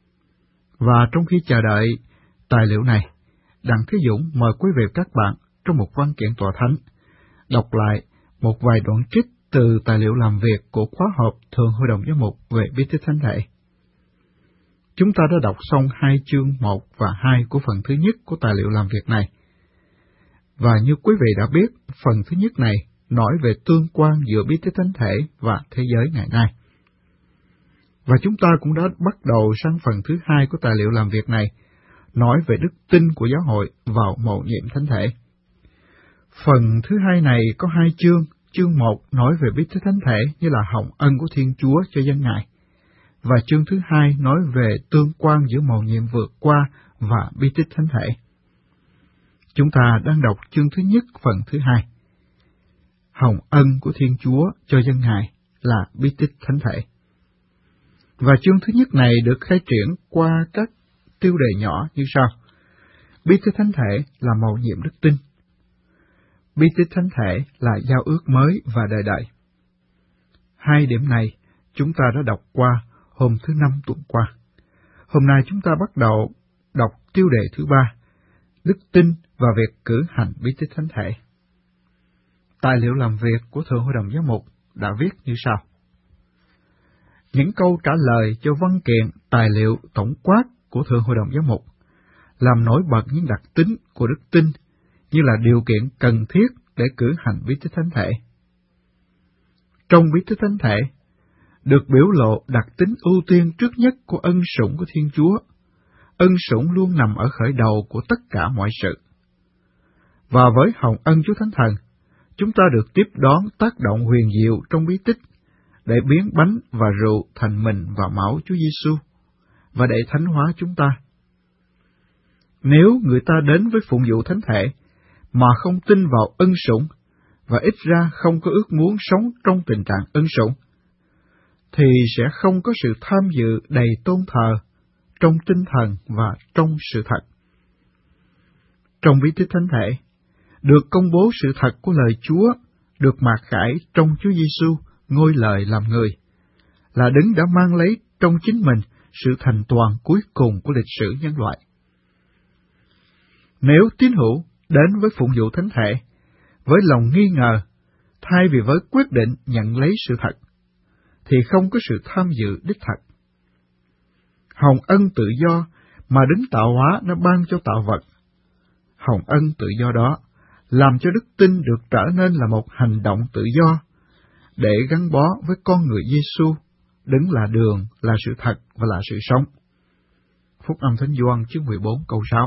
Và trong khi chờ đợi tài liệu này, Đặng Thế Dũng mời quý vị các bạn trong một văn kiện tòa thánh đọc lại một vài đoạn trích từ tài liệu làm việc của khóa họp Thượng Hội đồng Giám mục về bí tích Thánh Thể. Chúng ta đã đọc xong hai chương một và hai của phần thứ nhất của tài liệu làm việc này. Và như quý vị đã biết, phần thứ nhất này nói về tương quan giữa bí tích Thánh Thể và thế giới ngày nay. Và chúng ta cũng đã bắt đầu sang phần thứ hai của tài liệu làm việc này, nói về đức tin của giáo hội vào mầu nhiệm Thánh Thể. Phần thứ hai này có hai chương, chương một nói về bí tích Thánh Thể như là hồng ân của Thiên Chúa cho dân Ngài, và chương thứ hai nói về tương quan giữa mầu nhiệm vượt qua và bí tích Thánh Thể. Chúng ta đang đọc chương thứ nhất phần thứ hai. Hồng ân của Thiên Chúa cho dân Ngài là bí tích Thánh Thể. Và chương thứ nhất này được khai triển qua các tiêu đề nhỏ như sau. Bí tích Thánh Thể là mầu nhiệm đức tin. Bí tích Thánh Thể là giao ước mới và đời đời. Hai điểm này chúng ta đã đọc qua hôm thứ năm tuần qua. Hôm nay chúng ta bắt đầu đọc tiêu đề thứ ba, đức tin và việc cử hành bí tích Thánh Thể. Tài liệu làm việc của Thượng Hội đồng Giám mục đã viết như sau. Những câu trả lời cho văn kiện tài liệu tổng quát của Thượng Hội đồng Giám mục làm nổi bật những đặc tính của đức tin như là điều kiện cần thiết để cử hành bí tích Thánh Thể. Trong bí tích Thánh Thể, được biểu lộ đặc tính ưu tiên trước nhất của ân sủng của Thiên Chúa. Ân sủng luôn nằm ở khởi đầu của tất cả mọi sự. Và với hồng ân Chúa Thánh Thần, chúng ta được tiếp đón tác động huyền diệu trong bí tích để biến bánh và rượu thành mình và máu Chúa Giêsu và để thánh hóa chúng ta. Nếu người ta đến với phụng vụ Thánh Thể mà không tin vào ân sủng và ít ra không có ước muốn sống trong tình trạng ân sủng, thì sẽ không có sự tham dự đầy tôn thờ trong tinh thần và trong sự thật. Trong bí tích Thánh Thể, được công bố sự thật của lời Chúa, được mạt khải trong Chúa Giêsu, ngôi lời làm người, là Đấng đã mang lấy trong chính mình sự thành toàn cuối cùng của lịch sử nhân loại. Nếu tín hữu đến với phụng vụ thánh thể với lòng nghi ngờ, thay vì với quyết định nhận lấy sự thật, thì không có sự tham dự đích thật. Hồng ân tự do mà đấng tạo hóa nó ban cho tạo vật. Hồng ân tự do đó làm cho đức tin được trở nên là một hành động tự do, để gắn bó với con người Giêsu, đấng là đường, là sự thật và là sự sống. Phúc âm Thánh Gioan chương mười bốn câu sáu.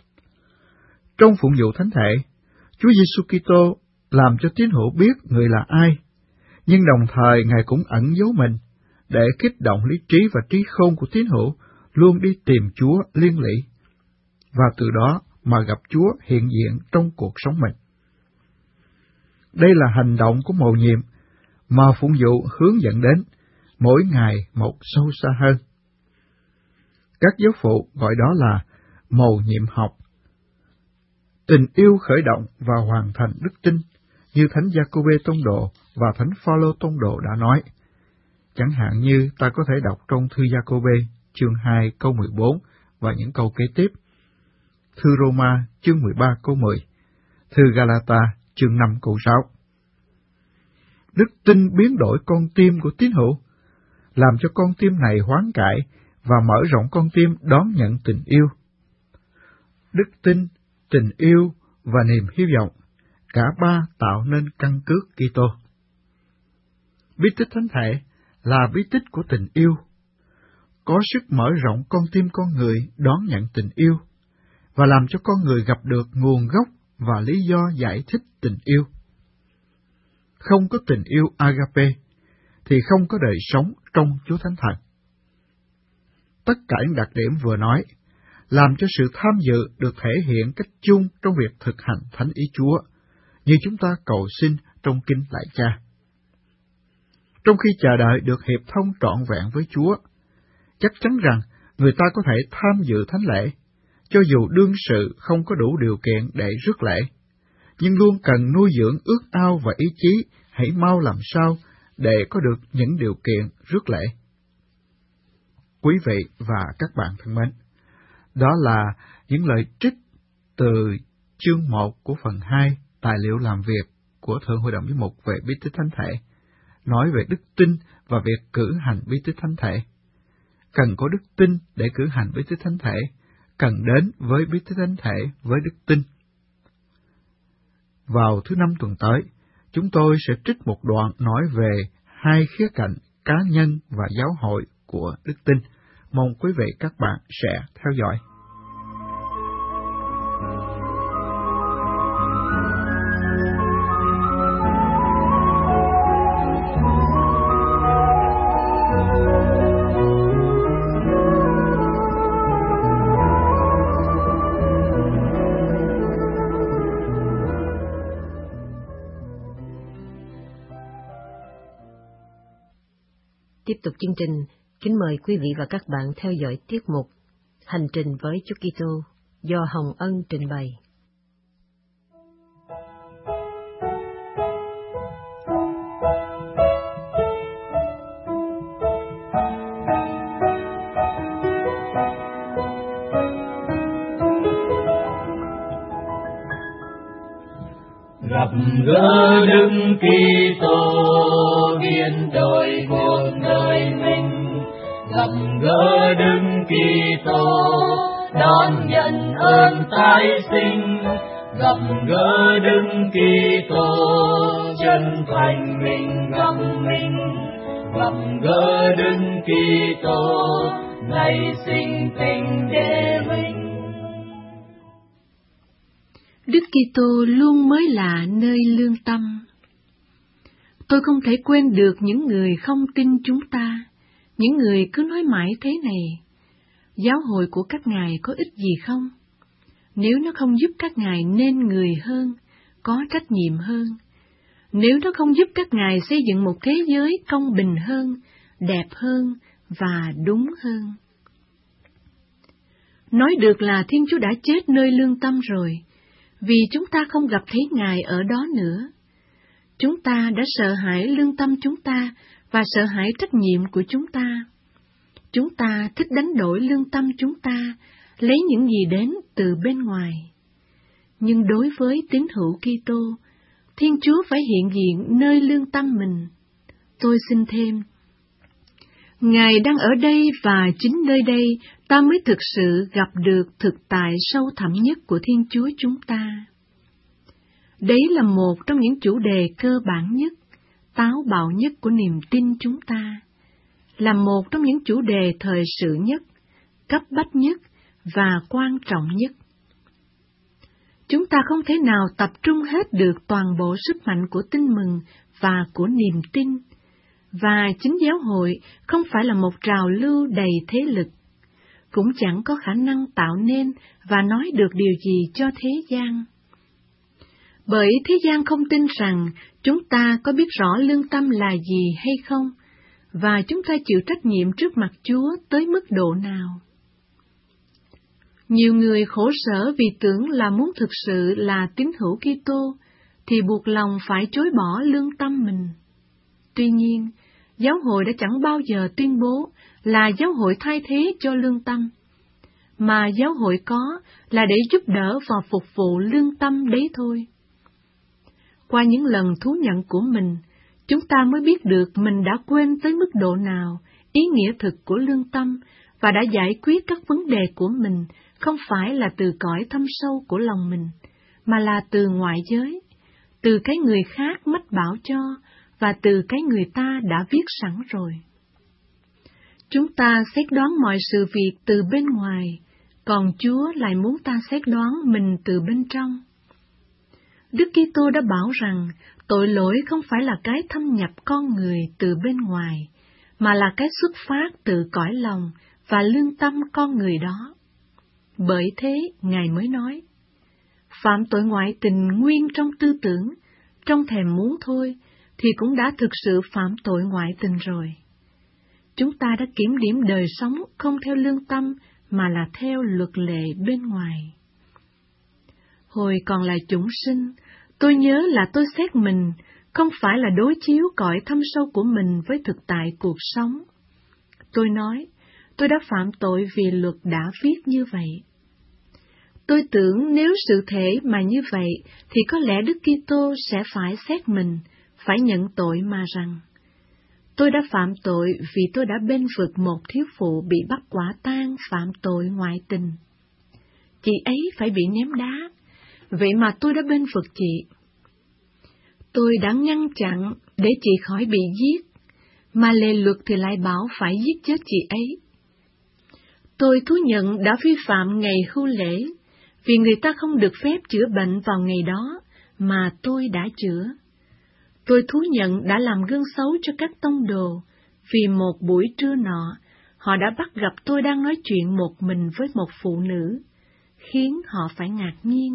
Trong phụng vụ thánh thể, Chúa Giêsu Kitô làm cho tín hữu biết người là ai, nhưng đồng thời Ngài cũng ẩn giấu mình để kích động lý trí và trí khôn của tín hữu luôn đi tìm Chúa liên lỉ, và từ đó mà gặp Chúa hiện diện trong cuộc sống mình. Đây là hành động của mầu nhiệm mà phụng vụ hướng dẫn đến, mỗi ngày một sâu xa hơn. Các giáo phụ gọi đó là mầu nhiệm học. Tình yêu khởi động và hoàn thành đức tin, như Thánh Gia-cô-bê tông đồ và Thánh Pha-lô tông đồ đã nói. Chẳng hạn như ta có thể đọc trong thư Gia-cô-bê chương hai câu mười bốn và những câu kế tiếp, thư Rô-ma chương mười ba câu mười, thư Ga-la-ta chương năm câu sáu. Đức tin biến đổi con tim của tín hữu, làm cho con tim này hoán cải và mở rộng con tim đón nhận tình yêu. Đức tin, tình yêu và niềm hy vọng, cả ba tạo nên căn cước Kitô. Bí tích thánh thể là bí tích của tình yêu, có sức mở rộng con tim con người đón nhận tình yêu, và làm cho con người gặp được nguồn gốc và lý do giải thích tình yêu. Không có tình yêu agape, thì không có đời sống trong Chúa Thánh Thần. Tất cả những đặc điểm vừa nói, làm cho sự tham dự được thể hiện cách chung trong việc thực hành thánh ý Chúa, như chúng ta cầu xin trong Kinh Lạy Cha. Trong khi chờ đợi được hiệp thông trọn vẹn với Chúa, chắc chắn rằng người ta có thể tham dự thánh lễ, cho dù đương sự không có đủ điều kiện để rước lễ, nhưng luôn cần nuôi dưỡng ước ao và ý chí hãy mau làm sao để có được những điều kiện rước lễ. Quý vị và các bạn thân mến, đó là những lời trích từ chương một của phần hai tài liệu làm việc của Thượng Hội đồng Giám mục về bí tích thánh thể, nói về đức tin và việc cử hành bí tích thánh thể. Cần có đức tin để cử hành bí tích thánh thể, cần đến với bí tích thánh thể với đức tin. Vào thứ năm tuần tới, chúng tôi sẽ trích một đoạn nói về hai khía cạnh cá nhân và giáo hội của đức tin. Mong quý vị các bạn sẽ theo dõi. Tiếp tục chương trình, kính mời quý vị và các bạn theo dõi tiết mục Hành trình với Chúa Kitô do Hồng Ân trình bày. Gặp gỡ Đức Kitô biến đổi cuộc đời mình, gặp gỡ Đức Kitô đón nhận ơn tái sinh, gặp gỡ Đức Kitô chân thành mình gặp mình, gặp gỡ Đức Kitô ngày sinh tình để mình. Đức Kitô luôn mới là nơi lương tâm. Tôi không thể quên được những người không tin chúng ta, những người cứ nói mãi thế này: giáo hội của các ngài có ích gì không? Nếu nó không giúp các ngài nên người hơn, có trách nhiệm hơn, nếu nó không giúp các ngài xây dựng một thế giới công bình hơn, đẹp hơn và đúng hơn. Nói được là Thiên Chúa đã chết nơi lương tâm rồi, vì chúng ta không gặp thấy Ngài ở đó nữa. Chúng ta đã sợ hãi lương tâm chúng ta và sợ hãi trách nhiệm của chúng ta. Chúng ta thích đánh đổi lương tâm chúng ta, lấy những gì đến từ bên ngoài. Nhưng đối với tín hữu Kitô, Thiên Chúa phải hiện diện nơi lương tâm mình. Tôi xin thêm, Ngài đang ở đây và chính nơi đây ta mới thực sự gặp được thực tại sâu thẳm nhất của Thiên Chúa chúng ta. Đấy là một trong những chủ đề cơ bản nhất, táo bạo nhất của niềm tin chúng ta, là một trong những chủ đề thời sự nhất, cấp bách nhất và quan trọng nhất. Chúng ta không thể nào tập trung hết được toàn bộ sức mạnh của tin mừng và của niềm tin, và chính giáo hội không phải là một trào lưu đầy thế lực, cũng chẳng có khả năng tạo nên và nói được điều gì cho thế gian. Bởi thế gian không tin rằng chúng ta có biết rõ lương tâm là gì hay không, và chúng ta chịu trách nhiệm trước mặt Chúa tới mức độ nào. Nhiều người khổ sở vì tưởng là muốn thực sự là tín hữu Kitô thì buộc lòng phải chối bỏ lương tâm mình. Tuy nhiên, giáo hội đã chẳng bao giờ tuyên bố là giáo hội thay thế cho lương tâm, mà giáo hội có là để giúp đỡ và phục vụ lương tâm đấy thôi. Qua những lần thú nhận của mình, chúng ta mới biết được mình đã quên tới mức độ nào ý nghĩa thực của lương tâm và đã giải quyết các vấn đề của mình không phải là từ cõi thâm sâu của lòng mình, mà là từ ngoại giới, từ cái người khác mách bảo cho và từ cái người ta đã viết sẵn rồi. Chúng ta xét đoán mọi sự việc từ bên ngoài, còn Chúa lại muốn ta xét đoán mình từ bên trong. Đức Kitô đã bảo rằng tội lỗi không phải là cái thâm nhập con người từ bên ngoài, mà là cái xuất phát từ cõi lòng và lương tâm con người đó. Bởi thế, Ngài mới nói, phạm tội ngoại tình nguyên trong tư tưởng, trong thèm muốn thôi, thì cũng đã thực sự phạm tội ngoại tình rồi. Chúng ta đã kiểm điểm đời sống không theo lương tâm, mà là theo luật lệ bên ngoài. Hồi còn là chúng sinh, tôi nhớ là tôi xét mình, không phải là đối chiếu cõi thâm sâu của mình với thực tại cuộc sống. Tôi nói, tôi đã phạm tội vì luật đã viết như vậy. Tôi tưởng nếu sự thể mà như vậy, thì có lẽ Đức Kitô sẽ phải xét mình, phải nhận tội mà rằng, tôi đã phạm tội vì tôi đã bênh vực một thiếu phụ bị bắt quả tang phạm tội ngoại tình. Chị ấy phải bị ném đá, vậy mà tôi đã bênh vực chị. Tôi đã ngăn chặn để chị khỏi bị giết, mà lề luật thì lại bảo phải giết chết chị ấy. Tôi thú nhận đã vi phạm ngày hưu lễ, vì người ta không được phép chữa bệnh vào ngày đó, mà tôi đã chữa. Tôi thú nhận đã làm gương xấu cho các tông đồ, vì một buổi trưa nọ, họ đã bắt gặp tôi đang nói chuyện một mình với một phụ nữ, khiến họ phải ngạc nhiên.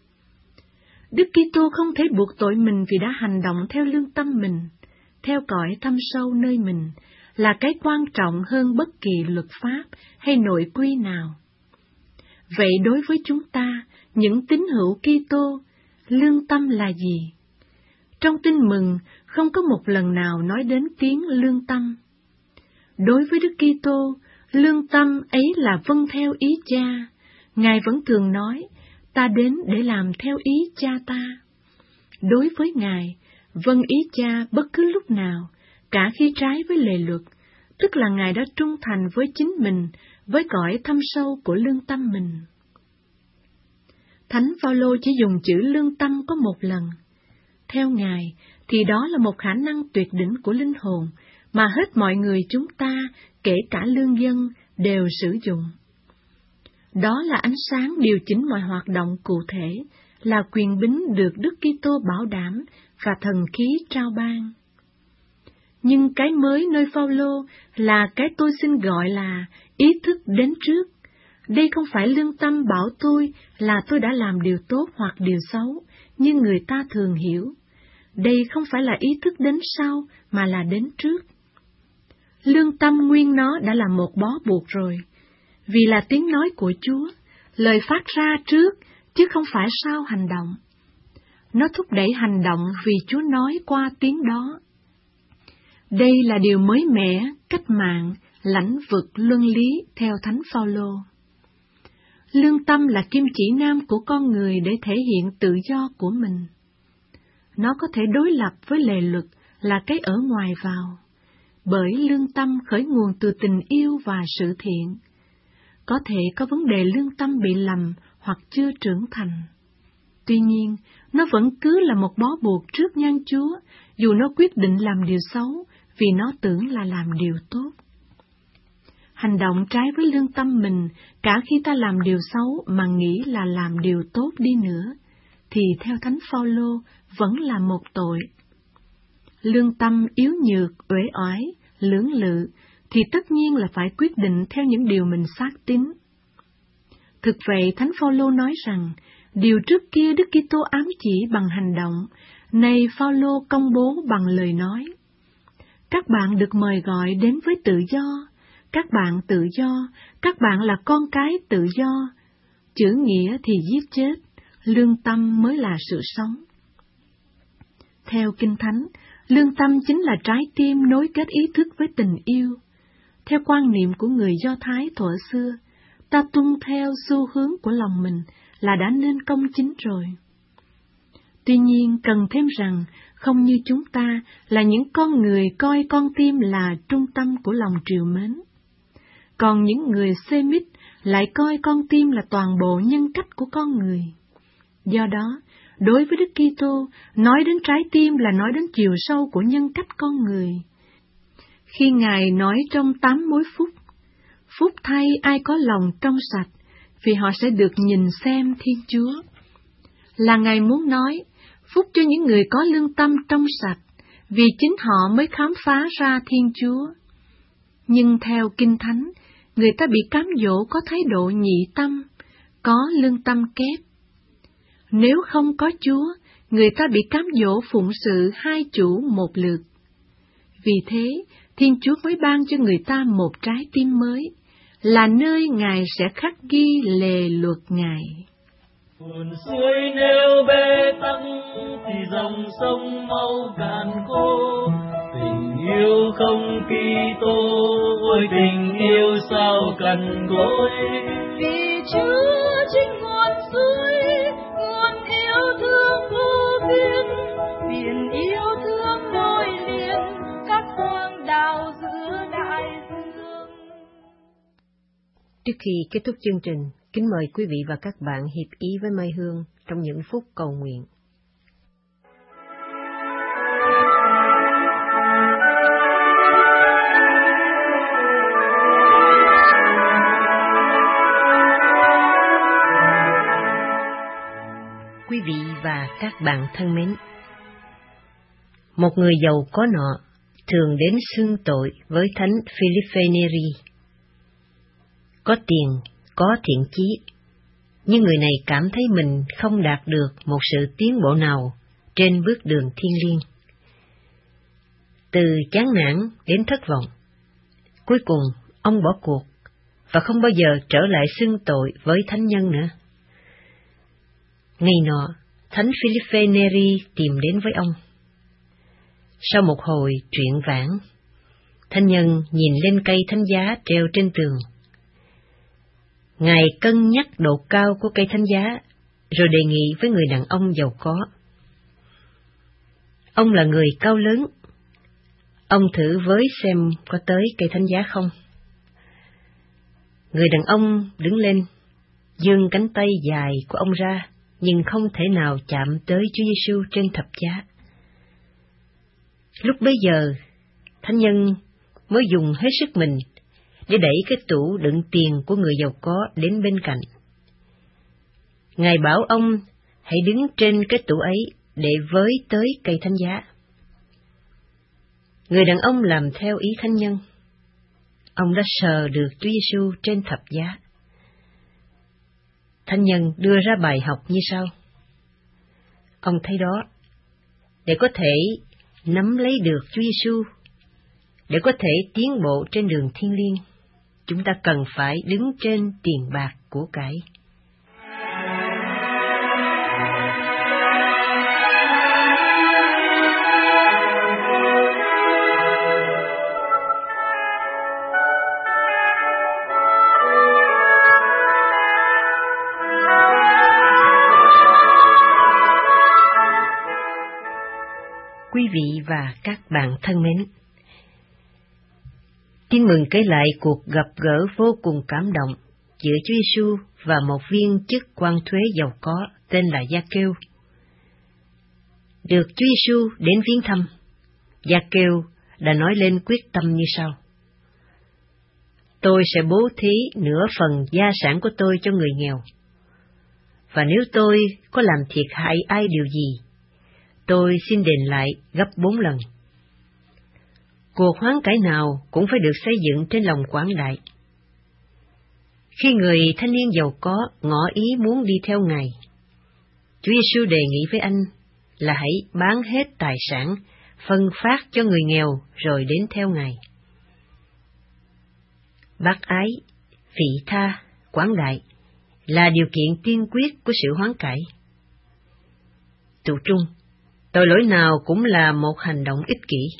Đức Kitô không thể buộc tội mình vì đã hành động theo lương tâm mình, theo cõi thâm sâu nơi mình, là cái quan trọng hơn bất kỳ luật pháp hay nội quy nào. Vậy đối với chúng ta, những tín hữu Kitô, lương tâm là gì? Trong Tin Mừng không có một lần nào nói đến tiếng lương tâm. Đối với Đức Kitô, lương tâm ấy là vâng theo ý Cha. Ngài vẫn thường nói, ta đến để làm theo ý Cha ta. Đối với Ngài, vâng ý Cha bất cứ lúc nào, cả khi trái với lề luật, tức là Ngài đã trung thành với chính mình, với cõi thâm sâu của lương tâm mình. Thánh Phaolô chỉ dùng chữ lương tâm có một lần. Theo Ngài, thì đó là một khả năng tuyệt đỉnh của linh hồn mà hết mọi người chúng ta, kể cả lương dân, đều sử dụng. Đó là ánh sáng điều chỉnh mọi hoạt động cụ thể, là quyền bính được Đức Kitô bảo đảm và thần khí trao ban. Nhưng cái mới nơi Phaolô là cái tôi xin gọi là ý thức đến trước. Đây không phải lương tâm bảo tôi là tôi đã làm điều tốt hoặc điều xấu, như người ta thường hiểu. Đây không phải là ý thức đến sau, mà là đến trước. Lương tâm nguyên nó đã là một bó buộc rồi, vì là tiếng nói của Chúa, lời phát ra trước, chứ không phải sau hành động. Nó thúc đẩy hành động vì Chúa nói qua tiếng đó. Đây là điều mới mẻ, cách mạng lãnh vực luân lý theo Thánh Phaolô. Lương tâm là kim chỉ nam của con người để thể hiện tự do của mình. Nó có thể đối lập với lề luật là cái ở ngoài vào, bởi lương tâm khởi nguồn từ tình yêu và sự thiện. Có thể có vấn đề lương tâm bị lầm hoặc chưa trưởng thành. Tuy nhiên, nó vẫn cứ là một bó buộc trước nhan Chúa, dù nó quyết định làm điều xấu, vì nó tưởng là làm điều tốt. Hành động trái với lương tâm mình, cả khi ta làm điều xấu mà nghĩ là làm điều tốt đi nữa, thì theo Thánh Phaolô vẫn là một tội. Lương tâm yếu nhược, uể oải, lưỡng lự, thì tất nhiên là phải quyết định theo những điều mình xác tín. Thực vậy, Thánh Phaolô nói rằng, điều trước kia Đức Kitô ám chỉ bằng hành động, nay Phaolô công bố bằng lời nói. Các bạn được mời gọi đến với tự do, các bạn tự do, các bạn là con cái tự do. Chữ nghĩa thì giết chết, lương tâm mới là sự sống. Theo Kinh Thánh, lương tâm chính là trái tim nối kết ý thức với tình yêu. Theo quan niệm của người Do Thái thuở xưa, ta tuân theo xu hướng của lòng mình là đã nên công chính rồi. Tuy nhiên, cần thêm rằng, không như chúng ta là những con người coi con tim là trung tâm của lòng trìu mến. Còn những người Sê-mít lại coi con tim là toàn bộ nhân cách của con người. Do đó, đối với Đức Kitô, nói đến trái tim là nói đến chiều sâu của nhân cách con người. Khi Ngài nói trong tám mối phúc, phúc thay ai có lòng trong sạch, vì họ sẽ được nhìn xem Thiên Chúa. Là Ngài muốn nói, phúc cho những người có lương tâm trong sạch, vì chính họ mới khám phá ra Thiên Chúa. Nhưng theo Kinh Thánh, người ta bị cám dỗ có thái độ nhị tâm, có lương tâm kép. Nếu không có Chúa, người ta bị cám dỗ phụng sự hai chủ một lượt. Vì thế, Thiên Chúa mới ban cho người ta một trái tim mới, là nơi Ngài sẽ khắc ghi lề luật Ngài. Nguồn suối nếu bê tắc thì dòng sông mau cạn khô. Tình yêu không Kitô, ôi tình yêu sao cằn cỗi. Vì Chúa chính nguồn suối, nguồn yêu thương vô biên, biển yêu thương nối liền các hoang đảo giữa đại dương. Trước khi kết thúc chương trình, kính mời quý vị và các bạn hiệp ý với Mai Hương trong những phút cầu nguyện. Quý vị và các bạn thân mến, một người giàu có nọ thường đến xưng tội với Thánh Philippe Neri. Có tiền, có thiện chí, nhưng người này cảm thấy mình không đạt được một sự tiến bộ nào trên bước đường thiêng liêng. Từ chán nản đến thất vọng, cuối cùng ông bỏ cuộc và không bao giờ trở lại xưng tội với thánh nhân nữa. Ngày nọ, Thánh Philippe Neri tìm đến với ông. Sau một hồi truyện vãn, thánh nhân nhìn lên cây thánh giá treo trên tường. Ngài cân nhắc độ cao của cây thánh giá, rồi đề nghị với người đàn ông giàu có. Ông là người cao lớn, ông thử với xem có tới cây thánh giá không. Người đàn ông đứng lên, giương cánh tay dài của ông ra, nhưng không thể nào chạm tới Chúa Giêsu trên thập giá. Lúc bấy giờ, thánh nhân mới dùng hết sức mình để đẩy cái tủ đựng tiền của người giàu có đến bên cạnh. Ngài bảo ông hãy đứng trên cái tủ ấy để với tới cây thánh giá. Người đàn ông làm theo ý thánh nhân. Ông đã sờ được Chúa Giêsu trên thập giá. Thánh nhân đưa ra bài học như sau. Ông thấy đó, để có thể nắm lấy được Chúa Giêsu, để có thể tiến bộ trên đường thiêng liêng, chúng ta cần phải đứng trên tiền bạc của cải. quý vị và các bạn thân mến. Tin mừng kể lại cuộc gặp gỡ vô cùng cảm động giữa Chúa Giêsu và một viên chức quan thuế giàu có tên là Gia-kêu. Được Chúa Giêsu đến viếng thăm, Gia-kêu đã nói lên quyết tâm như sau: Tôi sẽ bố thí nửa phần gia sản của tôi cho người nghèo, và nếu tôi có làm thiệt hại ai điều gì, tôi xin đền lại gấp bốn lần. Cuộc hoán cải nào cũng phải được xây dựng trên lòng quảng đại. Khi người thanh niên giàu có ngỏ ý muốn đi theo Ngài, Chúa Giêsu đề nghị với anh là hãy bán hết tài sản, phân phát cho người nghèo rồi đến theo Ngài. Bác ái, vị tha, quảng đại là điều kiện tiên quyết của sự hoán cải. Tụ trung, tội lỗi nào cũng là một hành động ích kỷ.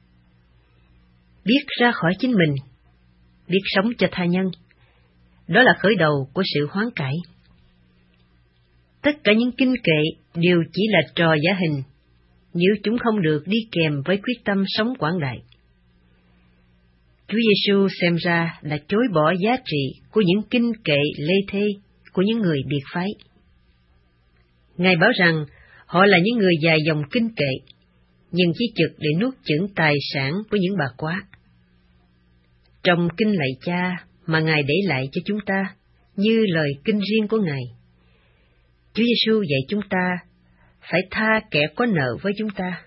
Biết ra khỏi chính mình, biết sống cho tha nhân, đó là khởi đầu của sự hoán cải. Tất cả những kinh kệ đều chỉ là trò giả hình, nếu chúng không được đi kèm với quyết tâm sống quảng đại. Chúa Giêsu xem ra đã chối bỏ giá trị của những kinh kệ lê thê của những người biệt phái. Ngài bảo rằng họ là những người dài dòng kinh kệ, nhưng chỉ trực để nuốt chửng tài sản của những bà quá. Trong kinh lạy Cha mà Ngài để lại cho chúng ta, như lời kinh riêng của Ngài, Chúa Giêsu dạy chúng ta phải tha kẻ có nợ với chúng ta.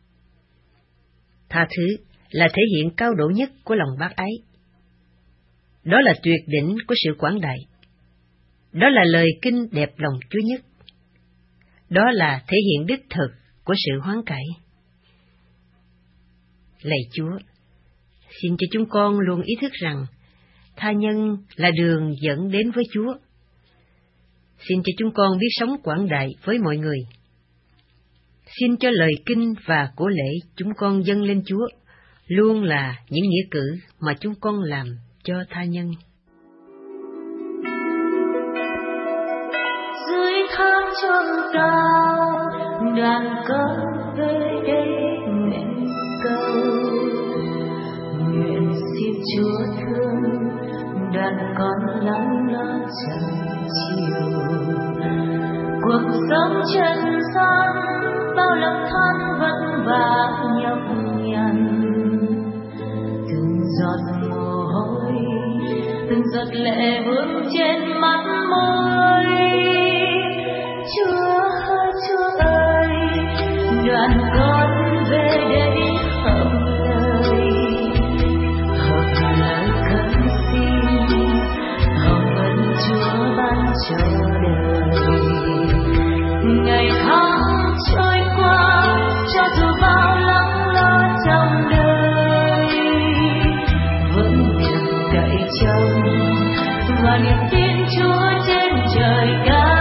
Tha thứ là thể hiện cao độ nhất của lòng bác ái. Đó là tuyệt đỉnh của sự quảng đại. Đó là lời kinh đẹp lòng Chúa nhất. Đó là thể hiện đích thực của sự hoán cải. Lạy Chúa, xin cho chúng con luôn ý thức rằng tha nhân là đường dẫn đến với Chúa. Xin cho chúng con biết sống quảng đại với mọi người. Xin cho lời kinh và của lễ chúng con dâng lên Chúa luôn là những nghĩa cử mà chúng con làm cho tha nhân. Dưới tháng trăng cao, đàn con về đây nguyện cầu, nguyện xin Chúa thương đàn con lắng lo trời chiều. Cuộc sống trần gian bao lầm than vất vả nhọc nhằn, từng giọt mồ hôi, từng giọt lệ vương trên mắt môi. Chúa ơi, Chúa ơi, đoàn con về đây hợp lời, hợp lời khấn xin, hồng ân Chúa ban cho đời. Ngày tháng trôi qua, cho dù bao lắng lo trong đời, vẫn niềm cậy trông và niềm tin Chúa trên trời cao.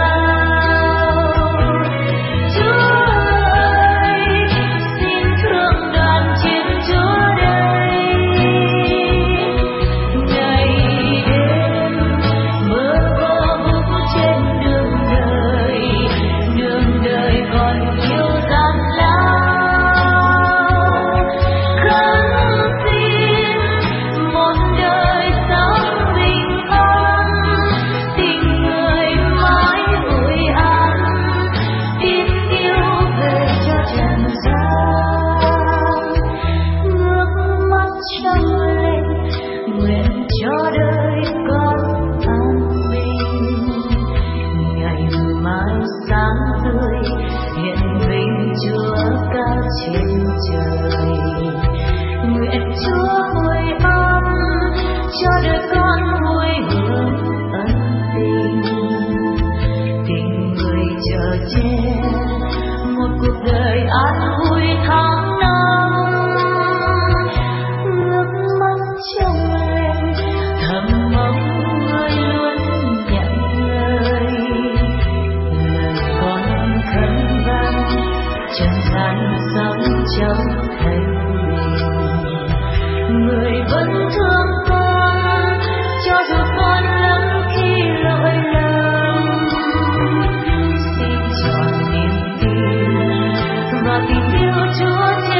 Chúa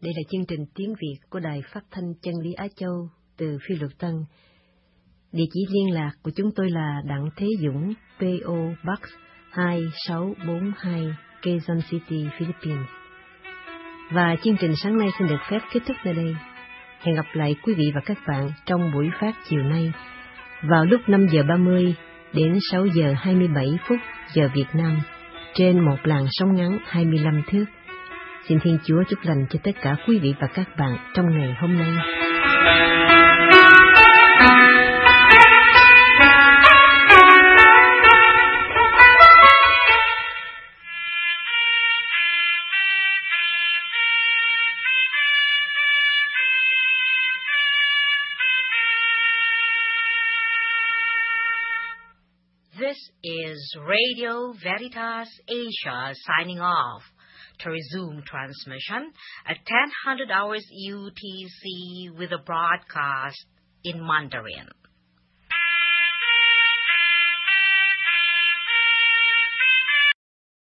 đây là chương trình tiếng Việt của Đài Phát thanh Chân lý Á Châu từ Phi Luật Tân. Địa chỉ liên lạc của chúng tôi là Đặng Thế Dũng, pê ô Box hai sáu bốn hai, Quezon City, Philippines. Và chương trình sáng nay xin được phép kết thúc tại đây. Hẹn gặp lại quý vị và các bạn trong buổi phát chiều nay vào lúc năm giờ ba mươi đến sáu giờ hai mươi bảy phút giờ Việt Nam trên một làn sóng ngắn hai mươi lăm thước. Xin Thiên Chúa chúc lành cho tất cả quý vị và các bạn trong ngày hôm nay. This is Radio Veritas Asia signing off. To resume transmission at ten hundred hours U T C with a broadcast in Mandarin.